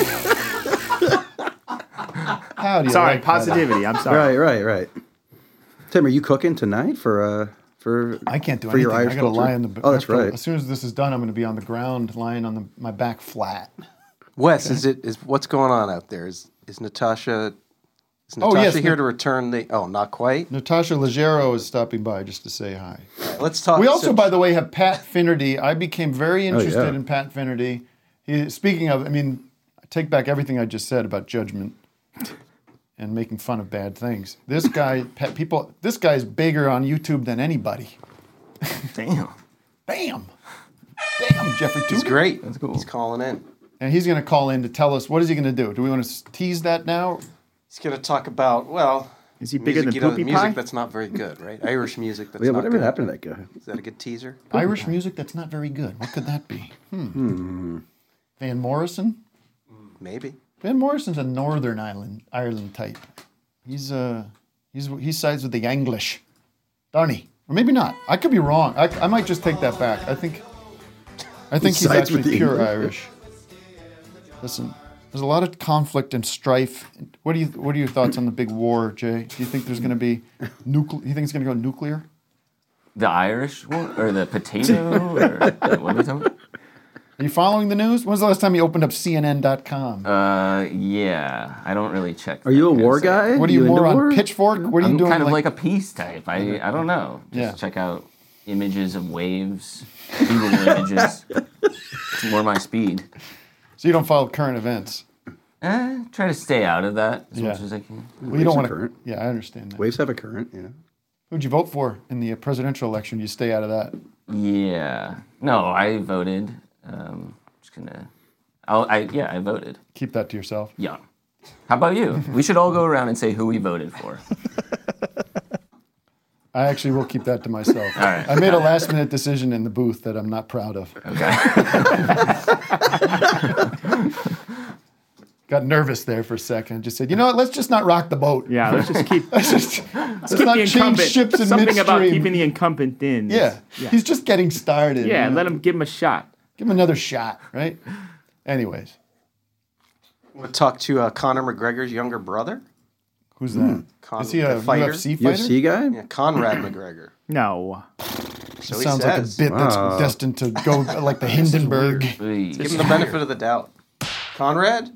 How do you Sorry, like that? positivity. I'm sorry. right, right, right. Tim, are you cooking tonight for uh for? I can't do for anything. your Irish I gotta culture? lie on the. Oh, that's I have to- right. As soon as this is done, I'm going to be on the ground, lying on the, my back flat. Wes, is it is what's going on out there? Is is Natasha? Is Oh, Natasha yes, here Na- to return the? Oh, not quite. Natasha Leggero is stopping by just to say hi. Let's talk. We also, so- by the way, have Pat Finnerty. I became very interested yeah. in Pat Finnerty. He, speaking of, I mean, I take back everything I just said about judgment and making fun of bad things. This guy, Pat, people, this guy's bigger on YouTube than anybody. Damn. Bam, damn, Jeffrey He's Tubin. great. That's cool. He's calling in. And he's going to call in to tell us what is he going to do. Do we want to tease that now? He's going to talk about well. Is he bigger music, than you know, Poopy music Pie? that's not very good, right? Irish music that's Yeah, not whatever good. happened to that guy? Is that a good teaser? Irish music that's not very good. What could that be? Hmm. Hmm. Van Morrison? Maybe. Van Morrison's a Northern Ireland Ireland type. He's uh he's he sides with the English, don't he? Or maybe not. I could be wrong. I, I might just take that back. I think I think He he's sides with actually the pure English. Irish. Listen, there's a lot of conflict and strife. What do you what are your thoughts on the big war, Jay? Do you think there's going to be nuclear? You think it's going to go nuclear? The Irish one? Or the potato? or what are we talking about? Are you following the news? When's the last time you opened up C N N dot com? Uh, yeah. I don't really check. Are you a that war kind of stuff. guy? What are you, You more into on war? Pitchfork? What are you I'm doing? kind of like, a peace type. I I don't know. Just Yeah. check out images of waves, Google images. It's more my speed. So you don't follow current events. Eh, try to stay out of that as Yeah. much as I can. Well, you don't want are current. to. Yeah, I understand that. Waves have a current, you know. Who'd you vote for in the uh, presidential election? You stay out of that. Yeah. No, I voted. Um, just gonna. I'll, I yeah, I voted. Keep that to yourself. Yeah. How about you? We should all go around and say who we voted for. I actually will keep that to myself. All right. I made a last minute decision in the booth that I'm not proud of. Okay. Got nervous there for a second. Just said, you know what? Let's just not rock the boat. Yeah, let's just keep. let's just Let's let's keep not the change incumbent. ships in Something midstream. about keeping the incumbent in. Yeah. yeah. He's just getting started. Yeah, you know? let him give him a shot. Give him another shot, right? Anyways, We'll talk to uh, Conor McGregor's younger brother. who's that? Con- Is he the a fighter? U F C U fighter? F C guy? Yeah, Conrad McGregor. No. So he Sounds says. like a bit that's Wow. destined to go like the Hindenburg. Please. Give him the benefit of the doubt. Conrad?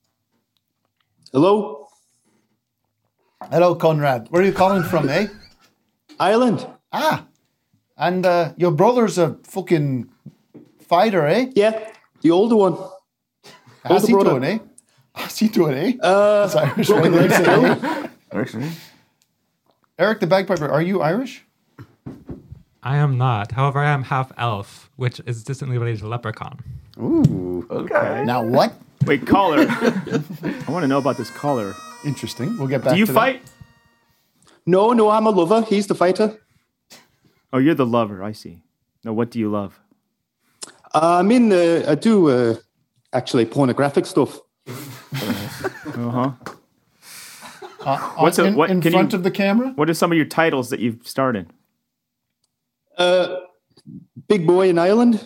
Hello? Hello, Conrad. Where are you calling from, eh? Ireland. Ah, and uh, your brother's a fucking fighter, eh? Yeah, the older one. How's older he brother. doing, eh? How's he doing, eh? Uh, That's Irish, broken right? legs Say, now. eh? Actually, Eric the bagpiper, are you Irish? I am not. However, I am half elf, which is distantly related to leprechaun. Ooh. okay. Now what? Wait, caller. I want to know about this caller. Interesting. We'll get back Do you to fight? No, no, I'm a lover. He's the fighter. Oh, you're the lover. I see. No, what do you love? Uh, I'm in, uh, I do uh, actually pornographic stuff. Uh-huh. that. Uh, What's on- a- in, what- in can front you- of the camera? What are some of your titles that you've started? Uh, big boy in Ireland.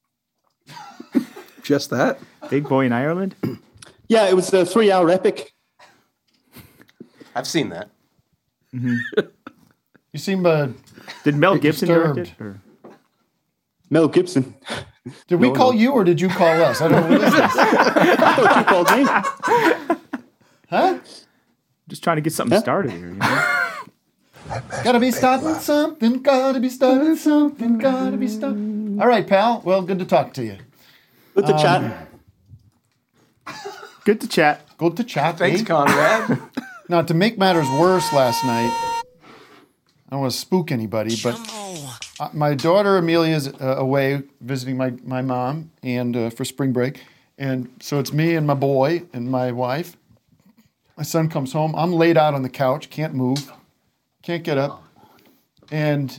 Just that? Big Boy in Ireland? Yeah, it was a three-hour epic. I've seen that. You seem uh, Did Mel Gibson disturbed. direct it? Or? Mel Gibson. Did we No, call no. you or did you call us? I don't know. What is this? I thought you called me. Huh? Just trying to get something started here. You know? Gotta be starting something, gotta be starting something, gotta be starting. All right, pal. Well, good to talk to you. Good to Um, chat. Good to chat. Good to chat. Thanks, eh? Conrad. Now, to make matters worse, last night, I don't want to spook anybody, but uh, my daughter Amelia's uh, away visiting my, my mom and uh, for spring break. And so it's me and my boy and my wife. My son comes home. I'm laid out on the couch, can't move, can't get up. And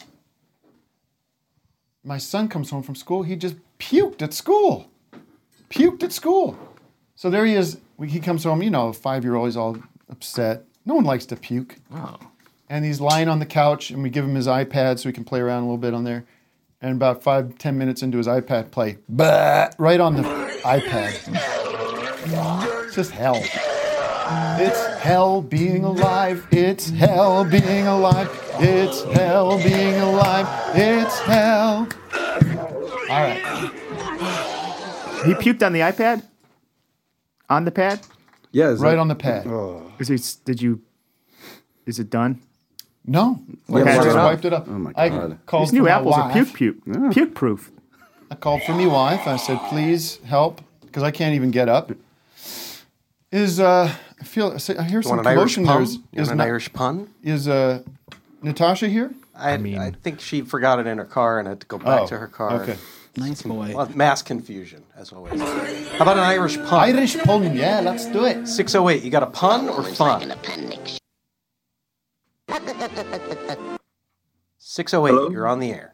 my son comes home from school. He just puked at school. Puked at school. So there he is. He comes home, you know, five-year-old, he's all upset. No one likes to puke. Oh. And he's lying on the couch, and we give him his iPad so he can play around a little bit on there. And about five, ten minutes into his iPad play, bah, right on the iPad. It's just hell. It's hell being alive. It's hell being alive. It's hell being alive. It's hell. All right. He puked on the iPad? On the pad? Yeah. Is Right that- on the pad. Oh. Is it, did you, is it done? No. Yeah, I wash just it up. wiped it up. Oh my I God. called These new for my apples are wife. puke puke. Yeah. Puke proof. I called for my wife. I said, please help, because I can't even get up. Is, uh, I feel, I hear You some want an Irish commotion pun? there. Is, You is, want an Na- Irish pun? is uh, Natasha here? I, I think she forgot it in her car and had to go back Oh, to her car. okay. Nice boy. Well, mass confusion, as always. How about an Irish pun? Irish pun, yeah, let's do it. six oh eight, you got a pun or fun? six oh eight, Hello? you're on the air.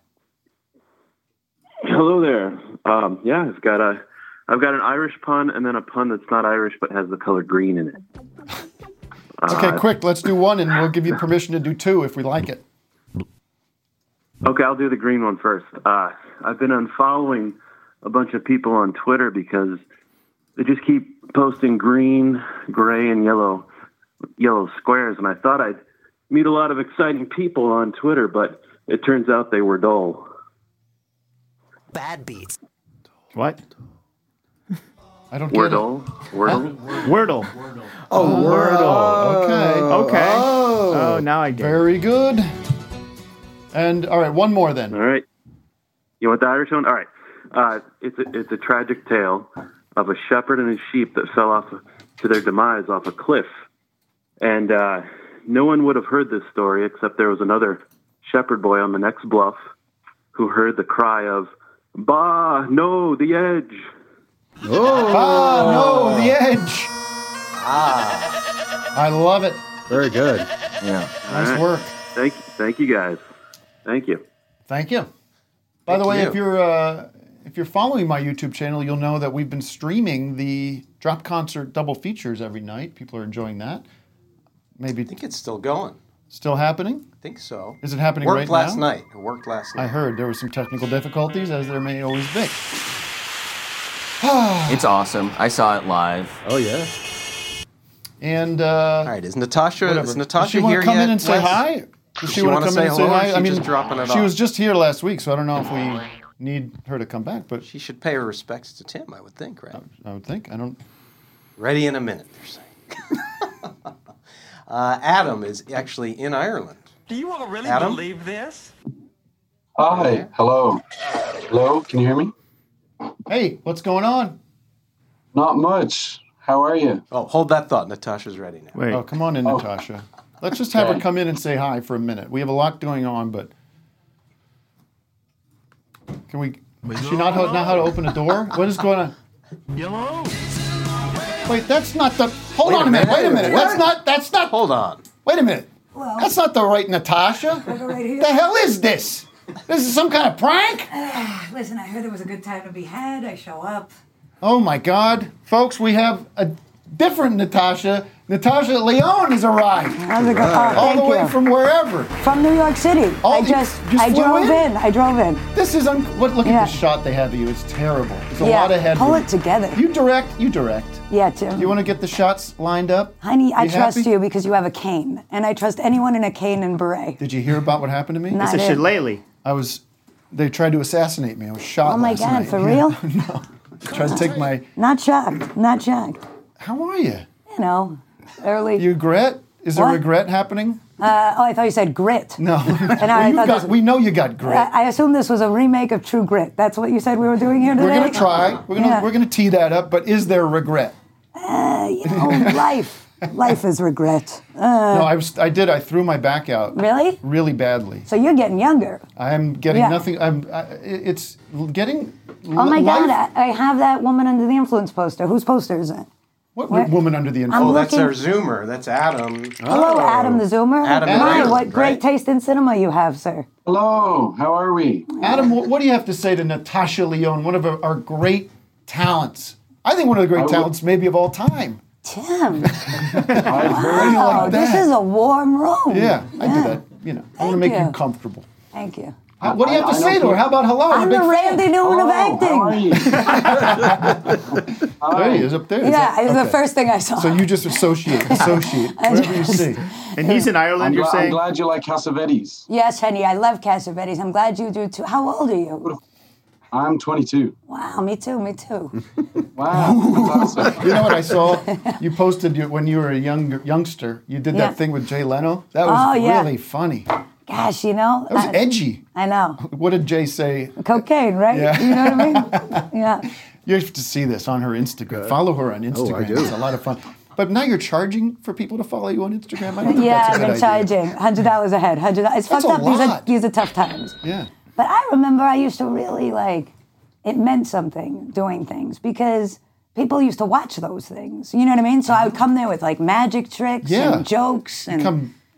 Hello there. Um, yeah, I've got a, I've got an Irish pun and then a pun that's not Irish but has the color green in it. Okay, Uh, quick, let's do one, and we'll give you permission to do two if we like it. Okay, I'll do the green one first. Uh, I've been unfollowing a bunch of people on Twitter because they just keep posting green, gray, and yellow, yellow squares, and I thought I'd meet a lot of exciting people on Twitter, but it turns out they were dull. Bad beats. What? I don't Wordle. Wordle. Wordle. Oh, Wordle. Okay. Okay. Oh, Oh, now I get it. Very good. And all right, one more then. All right. You want the Irish one? All right. Uh, it's a, it's a tragic tale of a shepherd and his sheep that fell off to their demise off a cliff. And uh, no one would have heard this story except there was another shepherd boy on the next bluff who heard the cry of, "Bah, no, the edge." Oh, ah, no, the edge. Ah. I love it. Very good. Yeah. Nice All right. work. Thank you. Thank you, guys. Thank you. Thank you. By the Thank way, you. if you're uh, if you're following my YouTube channel, you'll know that we've been streaming the Drop Concert double features every night. People are enjoying that. Maybe I think it's still going. Still happening? I think so. Is it happening Worked right last now? night. It worked last night. I heard there were some technical difficulties, as there may always be. It's awesome. I saw it live. Oh yeah. And uh, all right, is Natasha? whatever. Is Natasha Does she want here to come yet, in and say Wes? hi? Does Does she, she want wanna to come say in and say hello, or hi? is I she mean, just dropping it she off? was just here last week, so I don't know if we need her to come back. But she should pay her respects to Tim. I would think, right? I would think. I don't. Ready in a minute. They're saying. uh, Adam is actually in Ireland. Do you all really Adam? believe this? Hi. Hello. Hello. Can you hear me? Hey, what's going on? Not much. How are you? Oh, hold that thought. Natasha's ready now. Wait. Oh, come on in, Oh. Natasha. Let's just have Okay. her come in and say hi for a minute. We have a lot going on, but can we? Does she not know how to open a door? What is going on? Yellow. Wait, that's not the. Hold Wait on a a minute. minute. Wait a minute. What? That's not. That's not. Hold on. Wait a minute. Well, That's not the right Natasha. right here. The hell is this? This is some kind of prank? Listen, I heard there was a good time to be had. I show up. Oh my God, folks, we have a different Natasha. Natasha Leone has arrived. How's it going? Oh, All thank the way you. from wherever. From New York City. All I the- just, just I flew drove in? in. I drove in. This is un- what? Look Yeah. at the shot they have of you. It's terrible. There's a Yeah, lot of headroom. pull it together. You direct. You direct. Yeah, Tim. You want to get the shots lined up? Honey, I You trust happy? you because you have a cane, and I trust anyone in a cane and beret. Did you hear about what happened to me? Not It's a it. shillelagh. I was. They tried to assassinate me. I was shot. Oh my last God, night. for Yeah. real? No. They tried to take my. Not shocked. Not shocked. How are you? You know, early. You regret? Is there What? regret happening? Uh, oh, I thought you said grit. No. And Well, I you thought got, this- we know you got grit. I, I assume this was a remake of True Grit. That's what you said we were doing here today? We're gonna try. We're gonna Yeah. we're gonna tee that up. But is there regret? Uh, you know, life. Life is regret. Uh, no, I was. I did. I threw my back out. Really? Really badly. So you're getting younger. I'm getting Yeah. nothing. I'm. I, it's getting. Oh my God, I, I have that Woman Under the Influence poster. Whose poster is it? What Where- woman under the I'm influence? Oh, that's looking- our Zoomer. That's Adam. Hello, Adam the Zoomer. Adam My, in Ireland, what great right? taste in cinema you have, sir. Hello. How are we? Adam, what, what do you have to say to Natasha Leone, one of our, our great talents? I think one of the great I will- talents, maybe of all time. Tim. I've heard. Wow, like this that? is a warm room. Yeah, I do that. You know, I want to make you. you comfortable. Thank you. How- what do you have to I- I say know to her? How about hello? I'm a big the fan. Randy Newman of Hello, how are acting. you? There he is up there. Is Yeah, that- it was the okay. first thing I saw. So you just associate, associate, whatever you see. And he's in Ireland, I'm, you're gla- I'm saying? glad you like Cassavetes. Yes, honey, I love Cassavetes. I'm glad you do too. How old are you? I'm twenty-two. Wow, me too, me too. Wow, that's awesome. You know what I saw? You posted you, when you were a young youngster. You did Yeah. that thing with Jay Leno. That was Oh, yeah. really funny. Gosh, you know. That was I- edgy. I know. What did Jay say? Cocaine, right? Yeah. You know what I mean? Yeah. You have to see this on her Instagram. Follow her on Instagram. Oh, I do. It's a lot of fun. But now you're charging for people to follow you on Instagram. I don't think Yeah, that's a I've good been idea. charging one hundred dollars a head. one hundred dollars. It's That's fucked a up. These are, lot. these are tough times. Yeah. But I remember I used to really like, it meant something doing things because people used to watch those things. You know what I mean? So I would come there with like magic tricks Yeah. and jokes and Come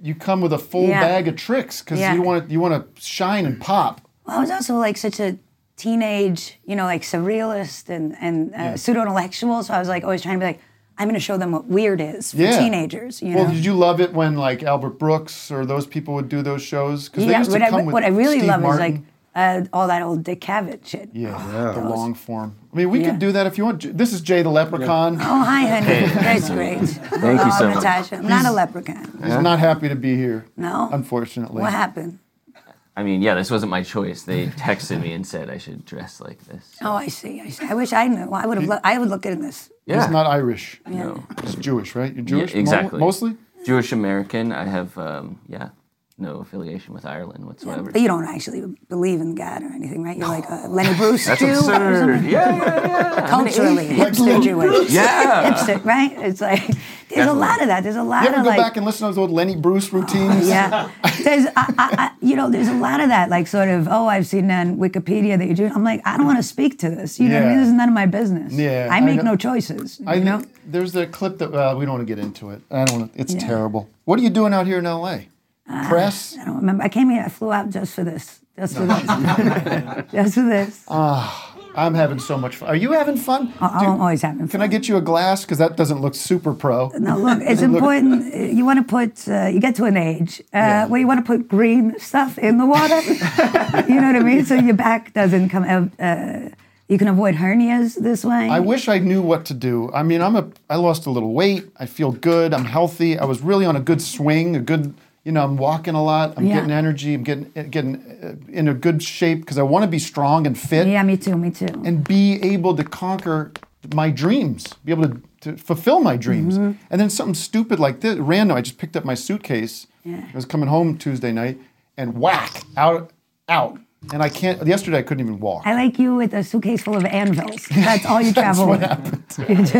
you come with a full Yeah. bag of tricks because Yeah. you want to you want to shine and pop. Well, I was also like such a teenage, you know, like surrealist and, and uh, Yeah. pseudo-intellectual. So I was like always trying to be like, I'm going to show them what weird is for Yeah. teenagers. You Well, know? did you love it when like Albert Brooks or those people would do those shows? Because they Yeah, used to what, come I, with what I really Steve love Martin. is like uh, all that old Dick Cavett shit. Yeah, the Those. long form. I mean, we Yeah. could do that if you want. This is Jay the Leprechaun. Oh, hi, honey. That's great. Thank you oh, so much. Natasha. I'm not a leprechaun. He's not happy to be here. No? Unfortunately. What happened? I mean, yeah, this wasn't my choice. They texted me and said I should dress like this. Oh, I see. I see. I wish I knew. I would have. Lo- I would look at this. Yeah. He's not Irish. Yeah. No. He's Jewish, right? You're Jewish? Yeah, exactly. Mo- mostly? Jewish American. I have, um, yeah, no affiliation with Ireland whatsoever. But you don't actually believe in God or anything, right? You're like a Lenny Bruce That's Jew or absurd. something? Yeah, yeah, yeah. Culturally, I'm an hipster Jewish. Yeah. Hipster, right? It's like, there's a lot of that. There's a lot You ever of go like, back and listen to those old Lenny Bruce routines? yeah. There's, I, I, I, you know, there's a lot of that, like sort of, oh, I've seen on Wikipedia that you're Jewish. I'm like, I don't want to speak to this. You know what I mean? Yeah. This is none of my business. Yeah, I I make know. no choices. I you know? know. There's the clip that, well, we don't want to get into it. I don't want to, it's Yeah. terrible. What are you doing out here in L A? Uh, Press? I don't remember. I came here, I flew out just for this. Just for this. Just for this. Ah, I'm having so much fun. Are you having fun? I- I'm always having fun. Can I get you a glass? Because that doesn't look super pro. No, look, it's Doesn't look- important. You want to put, uh, you get to an age uh, where you want to put green stuff in the water. You know what I mean? So your back doesn't come out. Uh, you can avoid hernias this way. I wish I knew what to do. I mean, I'm a. I lost a little weight. I feel good. I'm healthy. I was really on a good swing. A good, you know, I'm walking a lot. I'm Yeah. getting energy. I'm getting getting uh, in a good shape because I want to be strong and fit. Yeah, me too, me too. And be able to conquer my dreams. Be able to, to fulfill my dreams. Mhm. And then something stupid like this, random. I just picked up my suitcase. Yeah. I was coming home Tuesday night, and whack out out. And I can't. Yesterday I couldn't even walk. I like you with a suitcase full of anvils. That's all you travel what with. happened. You just-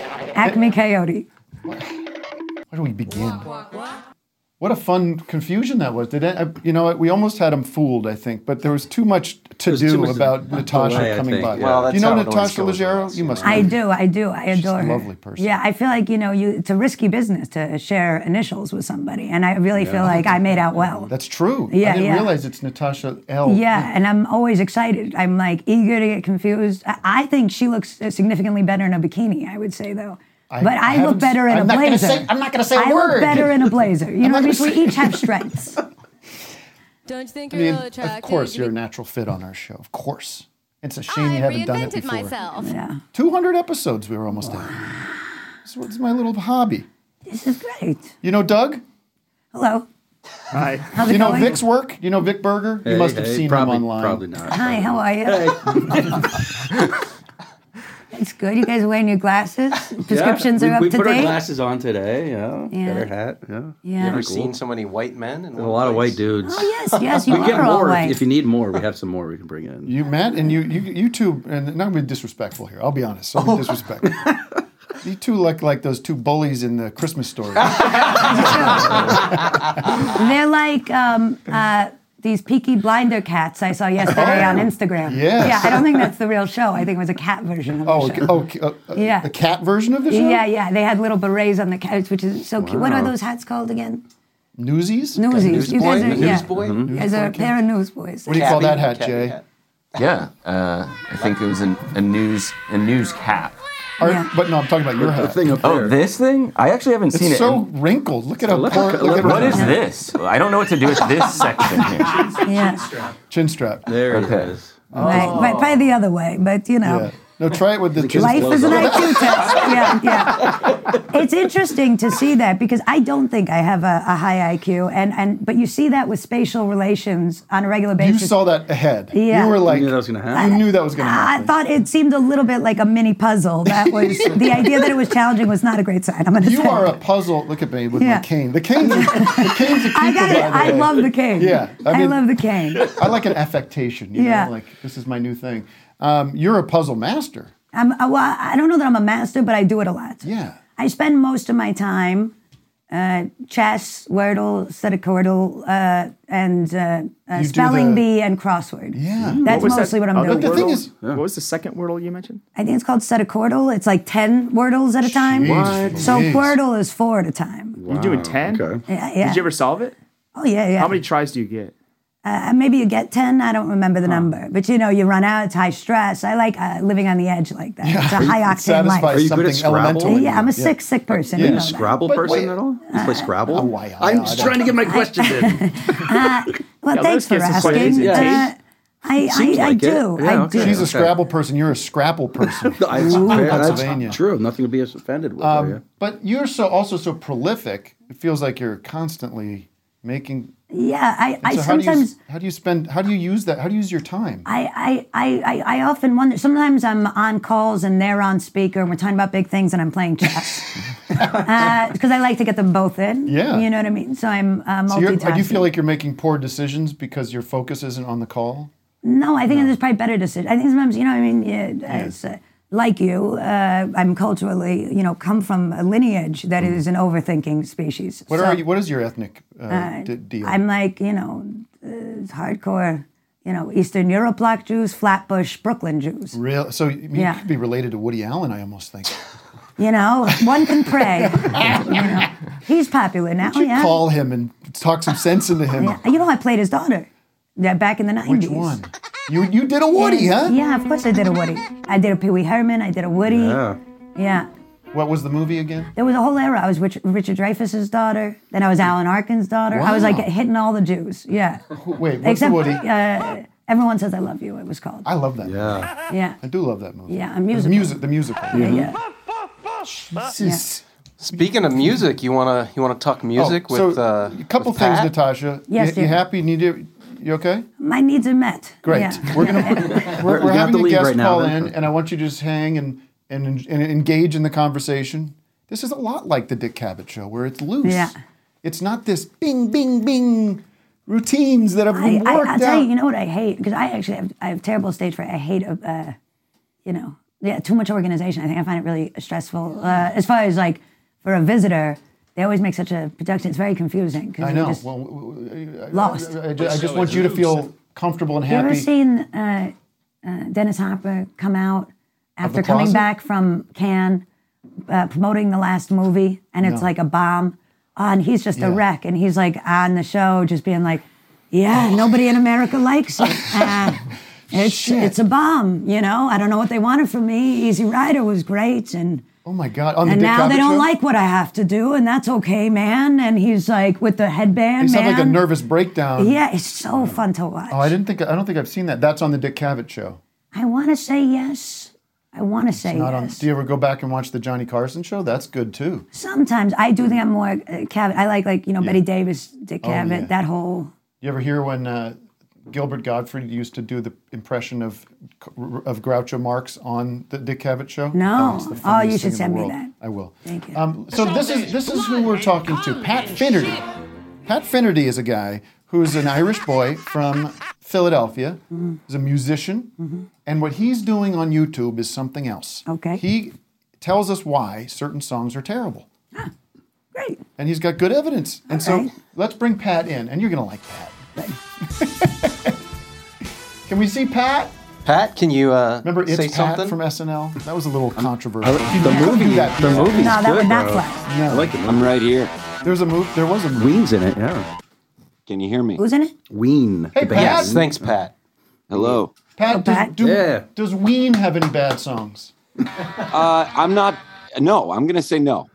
Acme Coyote. Where do we begin? What a fun confusion that was. Did I, I- you know what? We almost had him fooled, I think, but there was too much to There's do too much about Natasha delay, I coming think, by. yeah. Well, do you that's know how it always Natasha goes with Leggero? us, You must. I know. do, I do, I adore a her. lovely person. Yeah, I feel like you know, you it's a risky business to share initials with somebody, and I really Yeah. feel like I made out well. That's true. Yeah, I didn't yeah. realize it's Natasha L. Yeah, and I'm always excited. I'm like eager to get confused. I, I think she looks significantly better in a bikini. I would say though. I- but I I, look haven't- better in I'm a not gonna blazer. say- I'm not gonna say a I word. look better in a blazer. You I'm know not what I mean? gonna We say- each have strengths. Don't you think I you're mean, real attractive? of course, you're a natural fit on our show. Of course. It's a shame you I haven't done it reinvented before. myself. Yeah. two hundred episodes we were almost at. This is my little hobby. This is great. You know Doug? Hello. Hi. How's Do it you know going? Vic's work? Do you know Vic Berger? you Hey, must have hey, seen probably- him online. Probably not. Hi, how are you? It's good. You guys are wearing your glasses. Prescriptions yeah, we, are up we to put date. our glasses on today. Yeah, Yeah. got our hat. Yeah, Yeah. You ever Pretty seen cool. so many white men? In There's a one lot of place? white dudes. Oh yes, yes, you we can get are all more white. if, if you need more. We have some more we can bring in. You, Matt, and you, you, you two, and not to be disrespectful here. I'll be honest. I'll be disrespectful. You two look like those two bullies in the Christmas Story. They're like um, uh, these Peaky Blinder cats I saw yesterday on Instagram. Yes. Yeah, I don't think that's the real show. I think it was a cat version of the Oh, show. okay, oh, uh, Yeah. the cat version of the show? Yeah, yeah. They had little berets on the couch, which is so cute. What are Wow. those hats called again? Newsies? Newsies. You guys are, yeah. Newsboy? You guys are a pair of newsboys. What do you call that hat, Cabbie Jay? hat. Yeah, uh, I think it was a, a news a news cap. Are- Yeah. But no, I'm talking about your hat. thing up Oh, there. this thing? I actually haven't seen It's it. so wrinkled. Look at how Look- poor. look- Look at What how- is this? I don't know what to do with this section here. Yeah. Chin strap. There Okay. it is. Right. Right. Probably the other way, but you know. Yeah. No, try it with the chin Life strap. is an I Q test. Yeah, yeah. It's interesting to see that because I don't think I have a, a high I Q, and, and but you see that with spatial relations on a regular You basis. saw that ahead. Yeah. You were like, You knew that was gonna happen. You knew that was going to I happen. thought it seemed a little bit like a mini puzzle. That was the idea that it was challenging was not a great sign. I'm going to You say. are a puzzle. Look at me with Yeah. my cane. The cane's a, the cane's a keeper, I got it. by the I way. love the cane. Yeah, I I, mean- love the cane. I like an affectation. You Yeah. know, like this is my new thing. Um, you're a puzzle master. I'm, uh, well, I don't know that I'm a master, but I do it a lot. Yeah. I spend most of my time uh, chess, Wordle, Sedicordle, uh, and uh, uh, You do spelling the- bee and crossword. Yeah. That's was that mostly what I'm other doing. the thing Wordle? is- what was the second Wordle you mentioned? I think it's called Sedicordle. It's like ten Wordles at a time. Jeez, So Louise. Quordle is four at a time. You're doing ten? Okay. Yeah, yeah. Did you ever solve it? Oh yeah, yeah. How many tries do you get? Uh, maybe you get ten. I don't remember the number, but you know, you run out. It's high stress. I like uh, living on the edge like that. It's a high octane life. Are you good at Scrabble? Yeah, I'm a sick, sick person. Yeah, you you know a Scrabble that. person at all? You play Scrabble? Oh, why, I'm just trying to get my questions in. Uh, well, Yeah, thanks for let's get some asking. questions. Uh, I, Seems I, I like it. do. Yeah, I okay. do. She's a Okay. Scrabble person. You're a Scrapple person. I- Ooh, that's Pennsylvania. true. Nothing to be offended with. Um, there, But you're so also so prolific. It feels like you're constantly making. Yeah, I, And I so how do you- sometimes. how do you spend? How do you use that? How do you use your time? I, I, I, I I often wonder. Sometimes I'm on calls and they're on speaker and we're talking about big things and I'm playing chess because I like to get them both in. Yeah. you know what I mean. So I'm uh, So you're, multitasking. do you feel like you're making poor decisions because your focus isn't on the call? No, I think there's probably better decisions. I think sometimes, you know, what I mean, yeah, it's, uh, like you, uh, I'm culturally, you know, come from a lineage that is an overthinking species. What So, are you? What is your ethnic uh, uh, d- deal? I'm like, you know, uh, hardcore, you know, Eastern Europe Black Jews, Flatbush, Brooklyn Jews. Real. So you Yeah. could be related to Woody Allen. I almost think. You know, one can pray. you know, he's popular now. You should yeah. call him and talk some sense into him. Yeah. You know, I played his daughter. Yeah, back in the nineties. Which one? You you did a Woody, yeah. huh? Yeah, of course I did a Woody. I did a Pee Wee Herman. I did a Woody. Yeah. Yeah. What was the movie again? There was a whole era. I was Rich, Richard Dreyfuss's daughter. Then I was Alan Arkin's daughter. I was like Wow. hitting all the Jews. Yeah. Wait, what's Except, the Woody? Uh, Everyone Says I Love You, it was called. I love that. Yeah. Yeah. I do love that movie. Yeah, a The musical. music, the musical. Yeah, yeah. Jesus. Speaking of music, you wanna you wanna talk music Oh, so with uh, a couple with things, Pat? Natasha. Yes, you, dear. you happy? Need you? You okay? My needs are met. Great. Yeah. We're gonna put, we're, We're we're gonna have having to a leave guest right now, call then. in, and I want you to just hang and, and and engage in the conversation. This is a lot like the Dick Cavett show, where it's loose. Yeah. It's not this bing, bing, bing routines that have I, been I, worked I'll out. tell you, you know what I hate? Because I actually have, I have terrible stage fright. I hate, uh, you know, yeah, too much organization. I think I find it really stressful. Uh, as far as like for a visitor, they always make such a production. It's very confusing. 'cause I you're know. just Well, w- w- I- lost. I, I ju- I just want you to feel comfortable and You ever happy. seen uh, uh, Dennis Hopper come out after the coming closet? back from Cannes, uh, promoting the last movie, and it's No. like a bomb? Oh, and he's just Yeah. a wreck, and he's like on the show, just being like, "Yeah, nobody in America likes it. Uh, it's it's a bomb, you know. I don't know what they wanted from me. Easy Rider was great, and." Oh my God! On the and Dick now Cavett they don't show? like what I have to do, and that's okay, man. And he's like with the headband, He sounds man. like a nervous breakdown. Yeah, it's so fun to watch. Oh, I didn't think. I don't think I've seen that. That's on the Dick Cavett show. I want to say yes. I want to say Not on. yes. Do you ever go back and watch the Johnny Carson show? That's good too. Sometimes I do think I'm more uh, Cavett. I like like you know Betty Davis, Dick Oh, Cavett, yeah. that whole. You ever hear when uh, Gilbert Gottfried used to do the impression of of Groucho Marx on the Dick Cavett show? No. it's the Oh, funniest you should thing in send the me world. that. I will. Thank you. Um, so this is this is who we're talking to. Pat Finnerty. Pat Finnerty is a guy who's an Irish boy from Philadelphia. Mm-hmm. He's a musician, and what he's doing on YouTube is something else. Okay. He tells us why certain songs are terrible. Great. And he's got good evidence. And so right. let's bring Pat in, and you're going to like Pat. Can we see Pat? Pat, can you uh, Remember, it's say Pat something? from S N L. That was a little controversial. I- the You couldn't movie- do that. the movie's No, that good, would not bro. fly. No. I like it. I'm right here. There's a move. There was a movie. Ween's in it. Yeah. Can you hear me? Who's in it? Ween. Hey, the Pat. band. Yes, thanks, Pat. Hello. Pat, Oh, does, Pat? do, Yeah. does Ween have any bad songs? Uh, I'm not. No, I'm going to say no.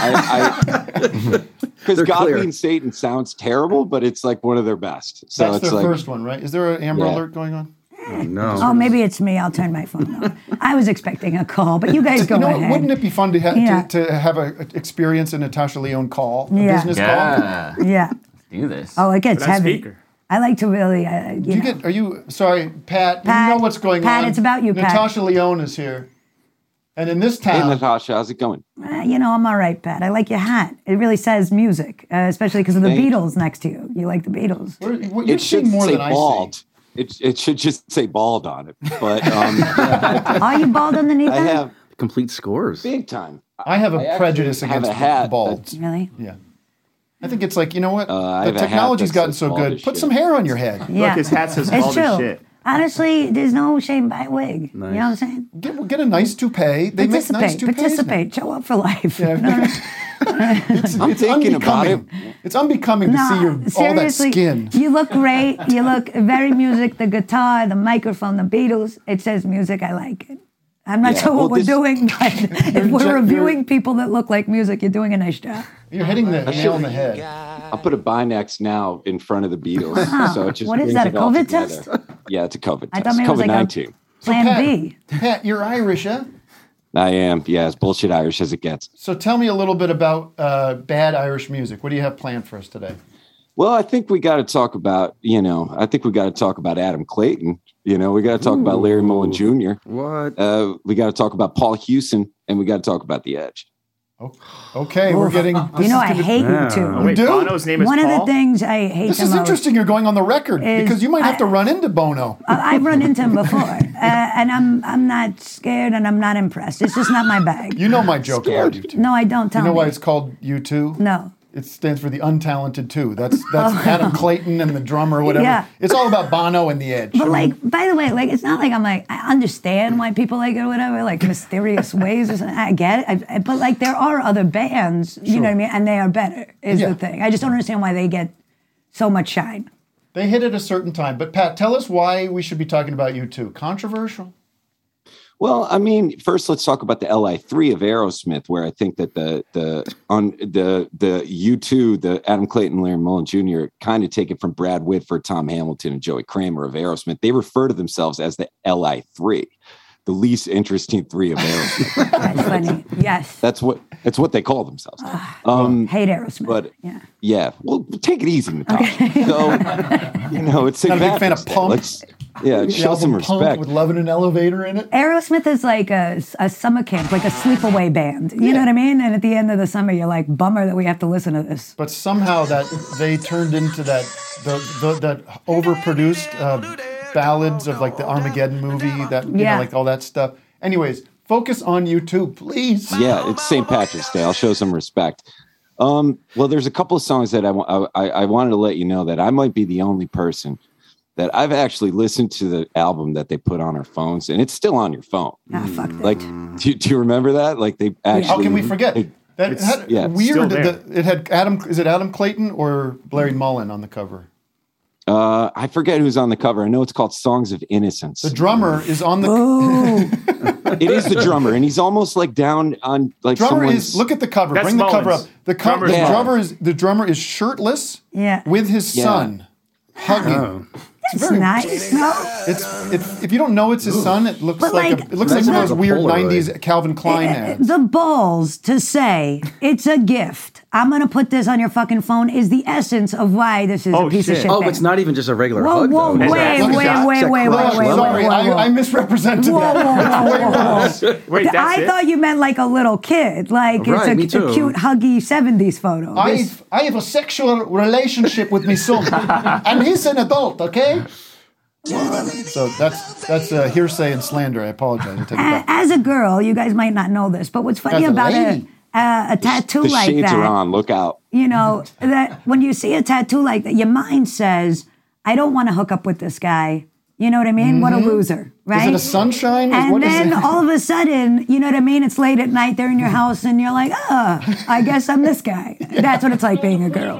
Because They're God clear. Means Satan sounds terrible, but it's like one of their best. So That's it's their like first one, right? Is there an Amber Yeah. Alert going on? Oh, no. Oh, maybe it's me. I'll turn my phone off. I was expecting a call, but you guys go you know, ahead. wouldn't it be fun to, ha- Yeah. to, to have a, a experience a Natasha Leone call, a Yeah. business call? Yeah. Yeah. Do this. Oh, it gets But on heavy. speaker. I like to really, uh, you, Do you know. get? Are you sorry, Pat? Pat, you know what's going Pat, on. it's about you, Pat. Natasha Leone is here, and in this hey, town, Natasha, how's it going? Uh, you know, I'm all right, Pat. I like your hat. It really says music, uh, especially because of the Thank you. Beatles next to you. You like the Beatles. Where- what- you're it should seeing more say than I see. bald. It, it should just say bald on it. But um, yeah, Are you bald underneath I that? have Complete scores. big time. I have a I actually prejudice have against a hat balds. Really? Yeah. I think it's like, you know what? Uh, I the have a hat technology's that gotten says so bald good. as Put shit. some hair on your head. Yeah. his hat says It's bald as true. shit. Honestly, there's no shame by a wig. Nice. You know what I'm saying? Get, get a nice toupee. They make nice Participate. toupees now. Participate. Show up for life. Yeah. You know what It's, I'm it's thinking about it. unbecoming. It's unbecoming to No, see your all that seriously, skin. You look great. You look very music. The guitar, the microphone, the Beatles. It says music. I like it. I'm not Yeah, sure what well, we're this- doing, but if we're you're- reviewing people that look like music, you're doing a nice job. You're hitting the I nail on should- the head. I'll put a Binex now in front of the Beatles. Wow. So it just What is brings that, a it all COVID together. test? Yeah, it's a COVID I test. thought maybe it was COVID like a- nineteen. Plan Pat, B. Pat, you're Irish, huh? I am. Yeah, as bullshit Irish as it gets. So tell me a little bit about uh, bad Irish music. What do you have planned for us today? Well, I think we got to talk about, you know, I think we got to talk about Adam Clayton. You know, we got to talk about Larry Mullen Junior What? Uh, we got to talk about Paul Hewson, and we got to talk about The Edge. Okay, we're getting. You know, I hate you two. Oh, wait, Bono's name is One of Paul? the things I hate This the is most- interesting. You're going on the record is because you might have to run into Bono. I- I've run into him before, uh, and I'm I'm not scared, and I'm not impressed. It's just not my bag. You know my joke about you two. No, I don't. Tell You know me. why it's called U two? No. It stands for the untalented two. That's that's Oh. Adam Clayton and the drummer or whatever. Yeah. It's all about Bono and the Edge. But like, by the way, like it's not like I'm like I understand why people like it or whatever, like mysterious ways or something. I get it, I, but like there are other bands, you know what I mean, and they are better. Is Yeah. the thing. I just don't understand why they get so much shine. They hit at a certain time. But Pat, tell us why we should be talking about U two. Controversial? Well, I mean, first let's talk about the L I three of Aerosmith, where I think that the the on the the U two, the Adam Clayton, Larry Mullen Junior kind of take it from Brad Whitford, Tom Hamilton, and Joey Kramer of Aerosmith. They refer to themselves as the L I three, the least interesting three of Aerosmith. That's funny. Yes. That's what that's what they call themselves. Um, Hate Aerosmith. but yeah. yeah, well, take it easy, Natasha. So you know, it's Not Saint a big fan of Patrick's Day. Pump? Let's yeah, The show some album Punk respect. with Love in an Elevator in it. Aerosmith is like a, a summer camp, like a sleepaway band. You know what I mean? And at the end of the summer, you're like, bummer that we have to listen to this. But somehow that they turned into that the, the that overproduced uh, ballads of like the Armageddon movie, that you Yeah. know, like all that stuff. Anyways, focus on U two, please. Yeah, it's Saint Patrick's Day. I'll show some respect. Um, well, there's a couple of songs that I, wa- I I wanted to let you know that I might be the only person that I've actually listened to the album that they put on our phones, and it's still on your phone. Ah, fuck that. Like, do, do you remember that? Like they actually. How can we forget? they- That It's- had yeah, it's weird. still there. that it had Adam. Is it Adam Clayton or Larry Mullen on the cover? Uh, I forget who's on the cover. I know it's called "Songs of Innocence." The drummer is on the. It is the drummer, and he's almost like down on like drummer someone's. is. Look at the cover. That's Bring the cover up. Mullins. The cover. Drummer's The Yeah. drummer is the drummer is shirtless Yeah. with his Yeah. son hugging. Oh. That's nice. No? It's it, if you don't know it's his son, it looks But, like, like, a, it looks like the- one of those weird Polaroid. nineties Calvin Klein Uh, ads. The balls to say it's a gift. I'm gonna put this on your fucking phone is the essence of why this is Oh, a piece shit. of shit. Oh, band. it's not even just a regular Whoa, hug, whoa, though. wait, wait, Look wait, at that. wait, Check wait, crush. wait, wait, Whoa, Sorry, whoa, I, whoa. I misrepresented Whoa, that. whoa, whoa, Way whoa, whoa. worse. Wait, that's I it? thought you meant like a little kid, like Right, it's me a, too. a cute, huggy seventies photo. I This- I have a sexual relationship with my son, and he's an adult. Okay. So that's that's uh, hearsay and slander. I apologize. I take it A- back. As a girl, you guys might not know this, but what's funny As a about a, lady. a, a tattoo the like shades that, are on. Look out. you know, that when you see a tattoo like that, your mind says, I don't want to hook up with this guy. You know what I mean? What a loser, right? Is it a sunshine? Is- And what is then it? all of a sudden, you know what I mean? It's late at night, they're in your house, and you're like, oh, I guess I'm this guy. That's what it's like being a girl.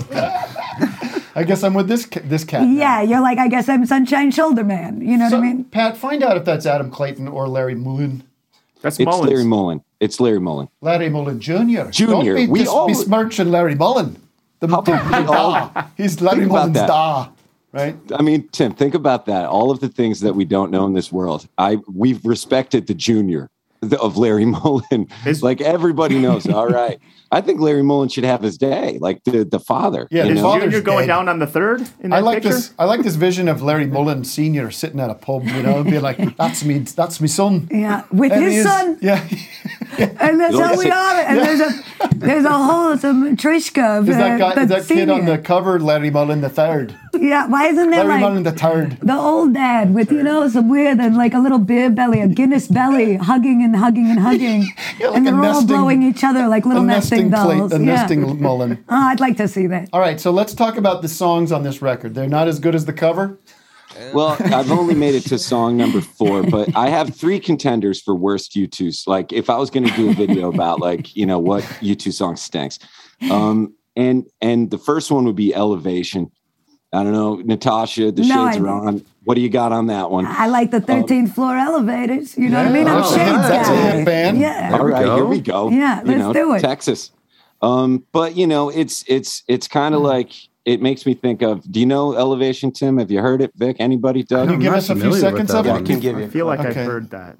I guess I'm with this ca- this cat. now. Yeah, you're like, I guess I'm Sunshine Shoulder Man. You know So, what I mean? Pat, find out if that's Adam Clayton or Larry Mullen. That's It's Mullins. Larry Mullen. It's Larry Mullen. Larry Mullen Junior Junior, Don't be we dis- all- besmirching Larry Mullen. The, How about we all- da. He's Larry Think about Mullen's that. da. Right? I mean, Tim, think about that. All of the things that we don't know in this world. I we've respected the junior the, of Larry Mullen. Like everybody knows. All right. I think Larry Mullen should have his day, like the, the father. Yeah, you the know? father- Junior going dead. down on the third in that I like picture? this. I like this vision of Larry Mullen Senior sitting at a pub, you know, being like, "That's me. That's me son." Yeah, with And he his is- son. Yeah. And that's how we are. And Yeah. there's a there's a whole some Trishka. Of, Is that uh, guy? the Is that kid on senior. the cover? Larry Mullen the third. Yeah, why isn't there Larry like Mullen the third. the old dad with, you know, some weird and like a little beer belly, a Guinness belly, hugging and hugging and hugging, Yeah, like and a they're all nesting- blowing each other like little a nesting, nesting plate, dolls. a yeah. nesting Mullen. Oh, I'd like to see that. All right, so let's talk about the songs on this record. They're not as good as the cover. Well, I've only made it to song number four, but I have three contenders for worst U two. Like, if I was going to do a video about, like, you know, what U two song stinks, um, and and the first one would be Elevation. I don't know, Natasha. The No shades are idea. on. What do you got on that one? I like the thirteenth floor elevators. You know what I mean? I'm Oh, shades that's a guy. hit band. Yeah. All right, here we go. Yeah, You let's know, do it. Texas. Um, but you know, it's it's it's kind of like it makes me think of. Do you know Elevation, Tim? Have you heard it, Vic? Anybody? Doug? Can you give us a few seconds of it? I can give you. I feel like I've Okay. heard that.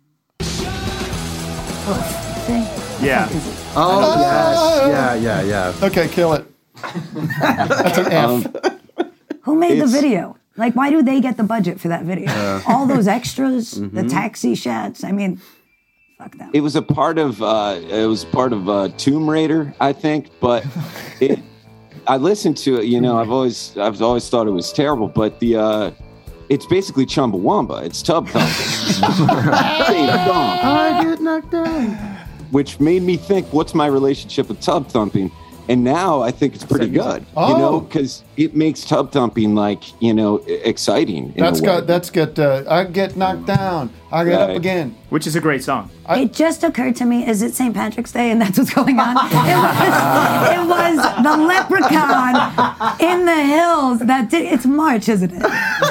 See? Yeah. Oh, yes. Yeah, yeah, yeah. Okay, kill it. That's an F. Um, Who made the It's- video? Like, why do they get the budget for that video? Uh. All those extras, the Mhm. taxi shots. I mean, It was a part of uh, it was part of uh, Tomb Raider, I think. But it, I listened to it. You know, I've always I've always thought it was terrible. But the uh, it's basically Chumbawamba. It's tub thumping. Same song. I get knocked down. Which made me think, what's my relationship with tub thumping? And now I think it's pretty good, you know, Oh. because it makes tub thumping like, you know, e- exciting. in a That's way. got. That's got. Uh, I get knocked down. I get up Right. again. Which is a great song. it just occurred to me, is it Saint Patrick's Day and that's what's going on? It was, it was the leprechaun in the hills that did, it's March, isn't it?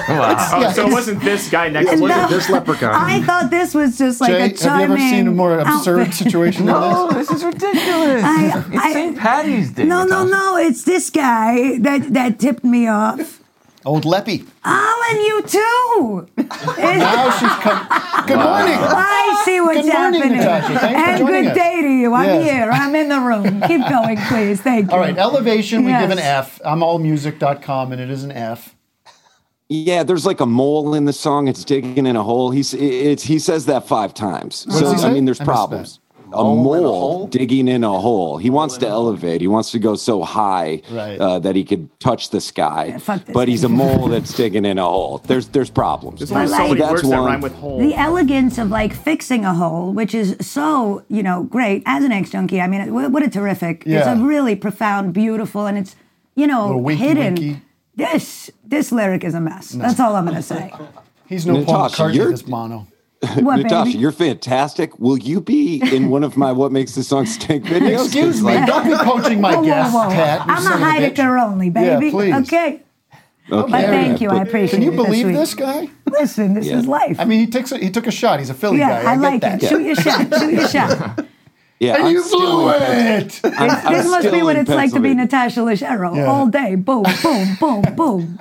Oh, so it wasn't this guy next to No, you. I thought this was just like Jay, a have you ever charming seen a more absurd outfit. situation than No, this? this is ridiculous. I- it's I- Saint Patty's Day. No, no, no, it's this guy that, that tipped me off. Old Leppy. Oh, and you too. Now she's come. Good morning. I see what's Good morning, happening. Natasha. Thanks for and joining good us. day to you. I'm Yes. here. I'm in the room. Keep going, please. Thank you. All right, Elevation, we give an Yes. F. I'm all music dot com, and it is an F. Yeah, there's like a mole in the song. It's digging in a hole. He's it's he says that five times. What so does he I say? mean, there's I missed problems. A mole digging in a hole. He wants to elevate. He wants to go so high Right. uh, that he could touch the sky. fuck this But he's a mole that's digging in a hole. There's there's problems. There's only only so so many many that's words that one. rhyme with hole. The elegance of like fixing a hole, which is so, you know, great. As an ex-junkie, I mean, what what a terrific. It's Yeah. a really profound, beautiful, and it's, you know, Little winky hidden. winky. This this lyric is a mess. That's all I'm going to say. He's no Paul Natasha, McCartney, you're- this mono. What, Natasha, baby? you're fantastic. Will you be in one of my What Makes This Song Stink videos? Excuse me, Like- don't be poaching my Whoa, whoa, guests, whoa. Pat. you I'm son a of bitch. Heidecker only, baby. Yeah, please. Okay. Okay. But thank you. I But- appreciate Can you it believe week. this guy? Listen, this Yeah. is life. I mean, he takes a, he took a shot. He's a Philly yeah, guy. I, I get like that. it. Shoot your shot. Shoot your shot. Yeah, And I'm you still blew in- it. I'm- I'm This must be still what in it's like to be Pennsylvania. Natasha Leggero Yeah. all day. Boom, boom, boom, boom.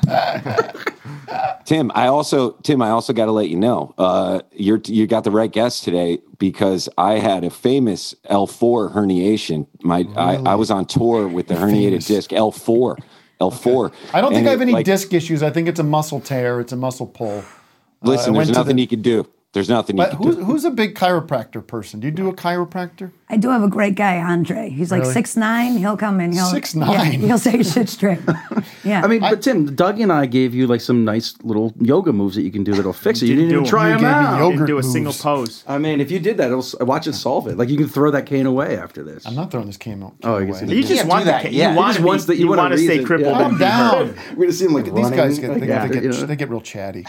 Tim, I also Tim, I also got to let you know, uh, you're you got the right guest today because I had a famous L four herniation. My I, I was on tour with the herniated Famous. disc L four, L four. I don't think And I have it, any like, disc issues. I think it's a muscle tear. It's a muscle pull. Listen, I there's went to nothing the- you can do. There's nothing you But can who's, do. who's a big chiropractor person? Do you do a chiropractor? I do have a great guy, Andre. He's like Really? six nine. He'll come in. He'll six yeah, nine. he'll say shit straight. Yeah. I mean, but Tim, Doug and I gave you like some nice little yoga moves that you can do that'll fix it. You Didn't didn't even do try You them gave me out. yogurt Didn't do a moves. single pose. I mean, if you did that, it'll s- watch it solve it. Like you can throw that cane away after this. I'm not throwing this cane, cane Oh, you away. can see You the- just can't want do the that ca- yet. you want just to wants be, that- you you wanna want to stay reason- crippled yeah. and Calm be down. hurt. We're gonna see him like These running. guys get, they, like get, that, they, you get, know? they get real chatty.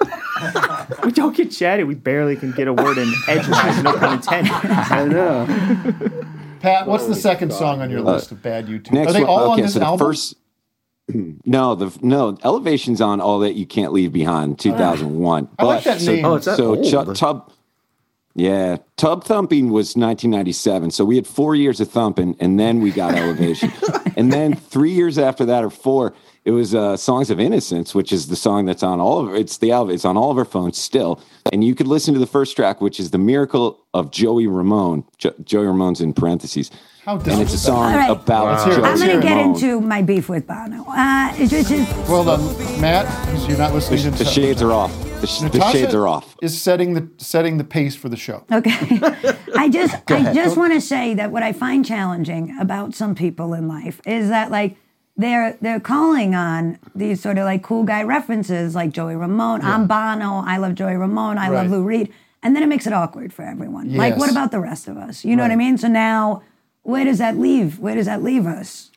We don't get chatty. We barely can get a word in edgewise. No pun intended. I know. Pat, what's the second song on your Uh, list of bad YouTube? Next Are they one, all okay, on this so the album? first. No, the no Elevation's on All That You Can't Leave Behind, two thousand one. I like that so, name. Oh, it's that so old. Chu- Tub, yeah, Tub Thumping was nineteen ninety-seven. So we had four years of thumping, and then we got Elevation, and then three years after that, or four, it was uh, Songs of Innocence, which is the song that's on all of it's the album. It's on all of our phones still, and you could listen to the first track, which is "The Miracle of Joey Ramone." Jo- Joey Ramone's in parentheses. How And it's a song All right. about Let's hear it. Joey I'm going to get Ramone. into my beef with Bono. Uh, it's just, it's- Well done, Matt. You're not listening The, to the shades are off. The, sh- the Natasha shades are off. Is setting the setting the pace for the show. Okay. I just I ahead. just Go- want to say that what I find challenging about some people in life is that like they're they're calling on these sort of like cool guy references like Joey Ramone. I'm Bono. I love Joey Ramone. I love Right. Lou Reed. And then it makes it awkward for everyone. Like, Yes. what about the rest of us? You know what I Right. mean? So now, where does that leave? Where does that leave us?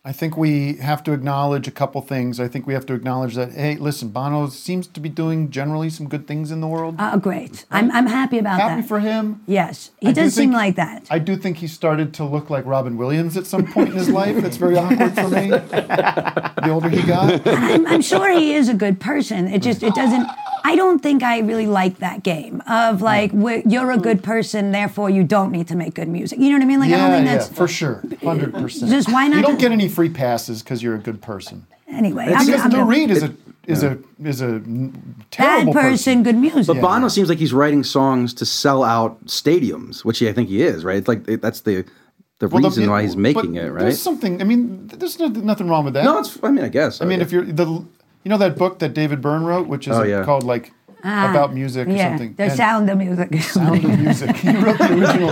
I think we have to acknowledge a couple things. I think we have to acknowledge that, hey, listen, Bono seems to be doing generally some good things in the world. Oh, great. I'm, I'm happy about Happy that. for him. Yes. He I do does seem think- like that. I do think he started to look like Robin Williams at some point in his life. That's very awkward for me. The older he got. I'm, I'm sure he is a good person. It just, it doesn't, I don't think I really like that game of like, we're, you're a good person, therefore you don't need to make good music. You know what I mean? Like, I don't Yeah, think yeah, that's, for sure. one hundred percent. Just why not You don't just- get any free passes because you're a good person. anyway. It's I'm- because I'm- Lou Reed is a is a is a terrible person, good music. But Bono seems like he's writing songs to sell out stadiums, which he, I think he is, right? It's like it- that's the the Well, the- reason why he's making but it, right? There's something. I mean, there's no, nothing wrong with that. No, it's. I mean, I guess. I mean, if you're the, you know that book that David Byrne wrote, which is Oh, a- yeah. called like Ah, about music or yeah, something. The And- sound of music. Sound of Music. He wrote the original.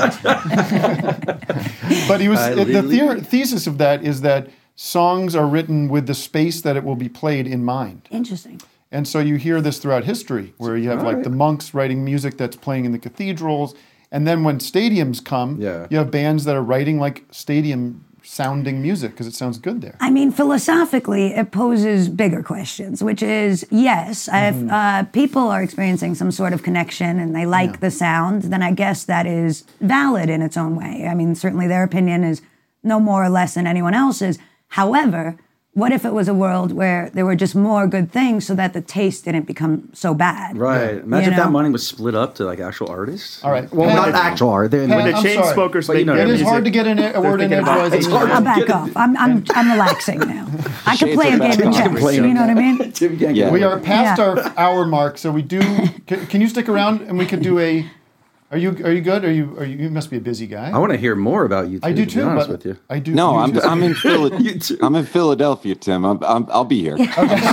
But he was Uh, the Lily? theor- thesis of that is that songs are written with the space that it will be played in mind. Interesting. And so you hear this throughout history, where you have All like right. the monks writing music that's playing in the cathedrals, and then when stadiums come, Yeah. you have bands that are writing like stadium sounding music because it sounds good there. I mean, philosophically, it poses bigger questions, which is yes, Mm-hmm. if uh, people are experiencing some sort of connection and they like the sound, then I guess that is valid in its own way. I mean, certainly their opinion is no more or less than anyone else's. However, what if it was a world where there were just more good things so that the taste didn't become so bad? Right. Imagine You if that know? money was split up to like actual artists. All right. Well, Pat- not actual art. They're in Pat, the I'm chain sorry, smokers but make you know, their it is music. hard to get in a word in thinking about- edgewise. It's and- hard I'll back off. I'm, I'm, I'm relaxing now. I can Shades play a of game of Batman. chess. You know what I mean? Yeah. We are past Yeah. our hour mark, so we do. Can, can you stick around and we could do a? Are you are you good? Are you are you? You must be a busy guy. I want to hear more about you. Too, I do to too, Be honest but with you. I do. No, you I'm just- I'm in Philly. I'm in Philadelphia, Tim. I'm, I'm I'll be here.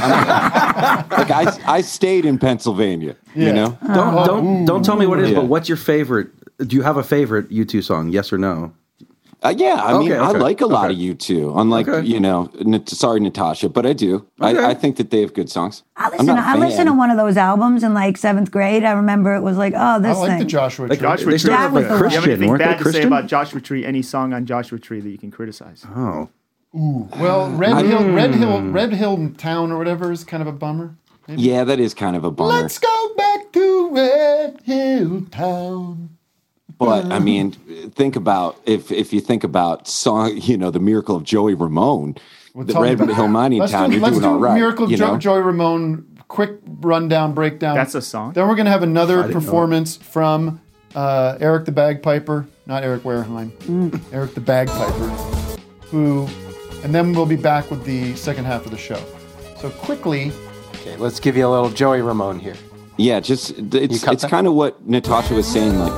I'm- like I I stayed in Pennsylvania. You know. Don't don't don't tell me what it is. Yeah. But what's your favorite? Do you have a favorite U two song? Yes or no? Uh, yeah, I mean, Okay, I okay, like a lot okay. of U two. Unlike Okay. you know, Nat- sorry Natasha, but I do. Okay. I, I think that they have good songs. I I'm listen. not a I listened to fan. one of those albums in like seventh grade. I remember it was like, oh, this I like thing. the Joshua Like Tree. Joshua They Tree. started That was with the one. Do you have Christian, anything weren't they bad to say Christian? about Joshua Tree? Any song on Joshua Tree that you can criticize? Oh, Well, Red Hill, Red Hill, Red Hill Town or whatever is kind of a bummer. Maybe. Yeah, that is kind of a bummer. Let's go back to Red Hill Town. But I mean, think about if if you think about song, you know, the miracle of Joey Ramone, Well, the tell me Red about- Hill Mining let's Town. do, You're let's doing do all right. Miracle of you jo- know? Joey Ramone. Quick rundown, breakdown. That's a song. Then we're gonna have I another didn't know performance from uh, Eric the Bagpiper, not Eric Wareheim, Mm. Eric the Bagpiper, who, and then we'll be back with the second half of the show. So quickly, Okay, let's give you a little Joey Ramone here. Yeah, just it's cut it's that? kind of what Natasha was saying. Like,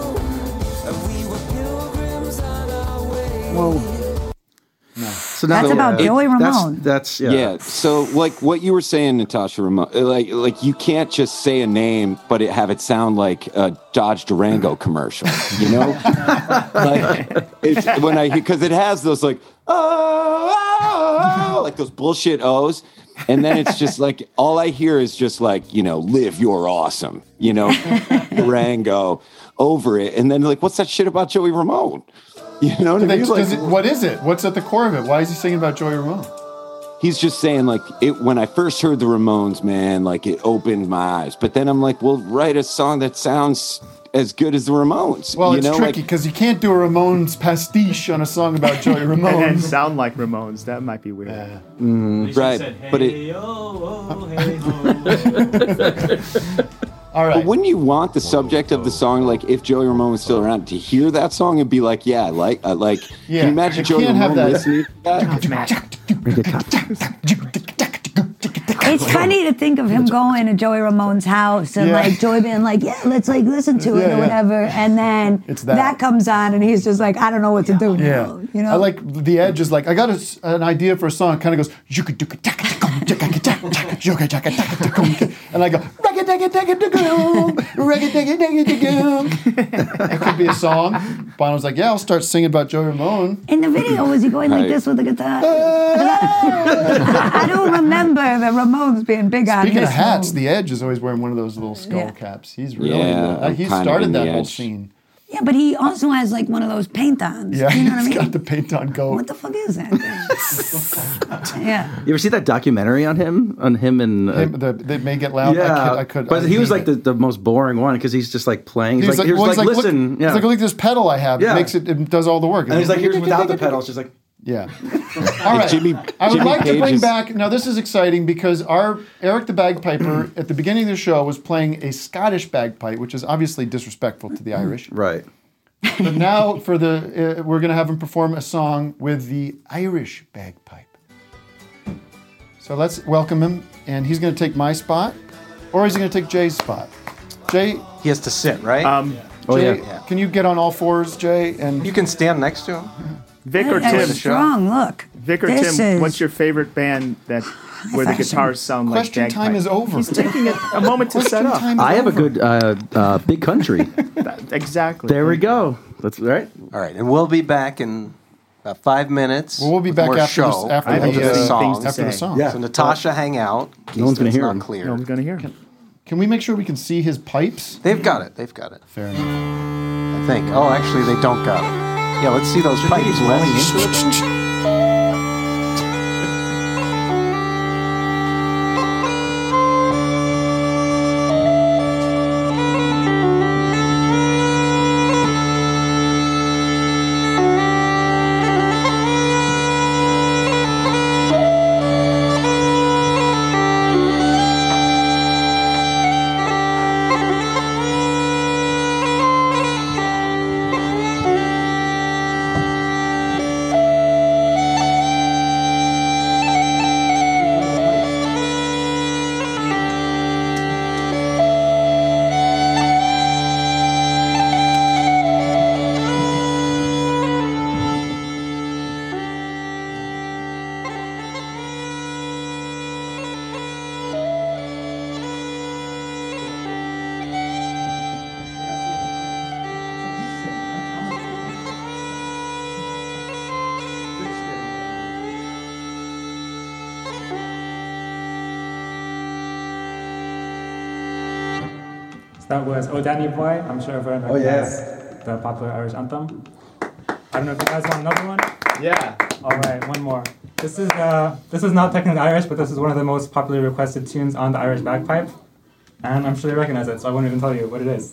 so That's now- about it- Joey that's- Ramone. That's, yeah. yeah. So like what you were saying, Natasha Ramone, like like you can't just say a name, but it have it sound like a Dodge Durango commercial. You know, like it's when I because it has those like oh, oh, oh like those bullshit O's. And then it's just like all I hear is just like, you know, live you're awesome, you know, Durango over it. And then like, what's that shit about Joey Ramone? You know what I they, mean? Like, does it, what is it? What's at the core of it? Why is he singing about Joey Ramone? he's just saying like it when I first heard the Ramones, man, like it opened my eyes. But then I'm like, well, write a song that sounds as good as the Ramones. Well, you it's know, tricky because you can't do a Ramones pastiche on a song about Joey And then Ramone. sound like Ramones. That might be weird. Mm, right? But it. All right. But wouldn't you want the subject of the song, like if Joey Ramone was still around, to hear that song and be like, yeah, I like, I like. Yeah, Can you imagine you Joey can't have Ramone that. listening to that? It's funny to think of him going to Joey Ramone's house and Yeah. like Joey being like, yeah, let's like listen to it Yeah, or yeah. whatever. And then It's that. that. comes on and he's just like, I don't know what to do Yeah, now. You know? I like the Edge is like I got a s an idea for a song. It kind of goes and I go it could be a song. Bono's like, yeah, I'll start singing about Joey Ramone. In the video, was he going like Right. this with the guitar? I don't remember the Ramones being big on Speaking of this hats, move. the Edge is always wearing one of those little skull Yeah. caps. He's really Yeah, uh, I'm he kind of started in that the whole Edge. scene. Yeah, but he also has like one of those paint-ons. Yeah, you know what I he's mean? got the paint-on goat. What the fuck is that thing? Yeah. You ever see that documentary on him? On him and uh, Him, the, they may get loud. yeah, I could. I could but I he was hate like the, the most boring one because he's just like playing. He's, He's like, he was well, like, he's like, listen, look, yeah. he's like, look at this pedal I have. Yeah. It makes it, it does all the work. And he's like, here's without the pedal. It's just like, yeah. All right. Jimmy- I would Jimmy like to Page bring is- back. Now, this is exciting because our Eric the Bagpiper at the beginning of the show was playing a Scottish bagpipe, which is obviously disrespectful to the Irish. right. But now, for the uh, we're going to have him perform a song with the Irish bagpipe. So let's welcome him, and he's going to take my spot, or is he going to take Jay's spot? Jay, He has to sit, right? Um, Oh Jay, yeah. can you get on all fours, Jay? And you can stand next to him. Vic or That Tim? was strong. Look. Vic or This Tim? is- What's your favorite band that where the guitars sound like question bagpipe? time is over. He's taking it a moment to set Question up. time is I have a over. good uh, uh, Big Country. Exactly. There we go. That's right. All right, and we'll be back in about five minutes. Well, we'll be with back more after show, this, after I have the, interesting uh, things song. to after the say. song. Yeah. So Natasha, hang out. in case No one's gonna that's hear not him. clear. No one's gonna hear him. Can we make sure we can see his pipes? They've got it. They've got it. Fair enough. I think. Oh, actually, they don't got it. Yeah, let's see those pipes. Wes. That was Oh Danny Boy. I'm sure everyone Oh, yeah. recognizes the popular Irish anthem. I don't know if you guys want another one. Yeah. All right, one more. This is uh, this is not technically Irish, but this is one of the most popularly requested tunes on the Irish bagpipe, and I'm sure you recognize it, so I won't even tell you what it is.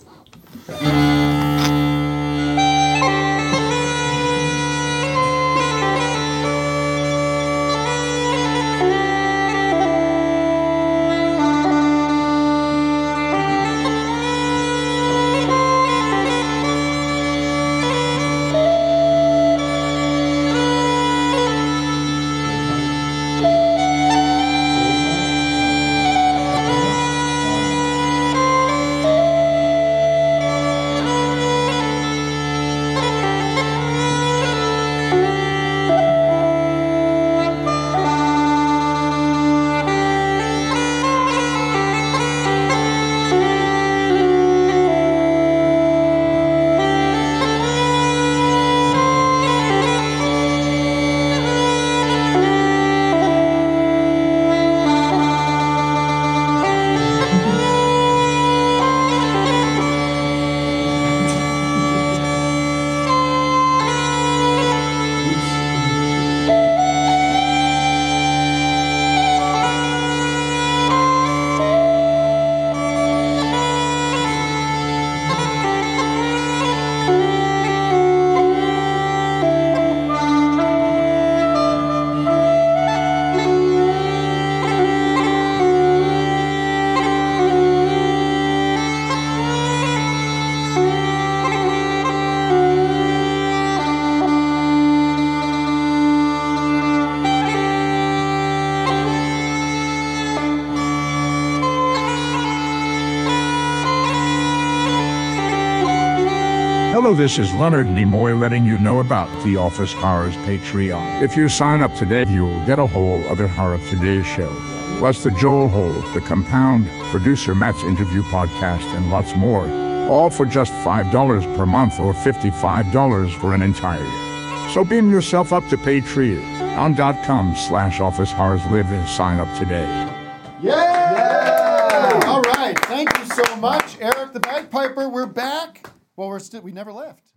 Hello, this is Leonard Nimoy letting you know about the Office Horrors Patreon. If you sign up today, you'll get a whole other Horror Today show, plus the Joel Hole, the Compound, Producer Matt's interview podcast, and lots more. All for just five dollars per month or fifty-five dollars for an entire year. So beam yourself up to patreon.com slash Office Horrors Live and sign up today. Yeah! All right. Thank you so much, Eric the Bagpiper. We're back. Well, we're still we never left.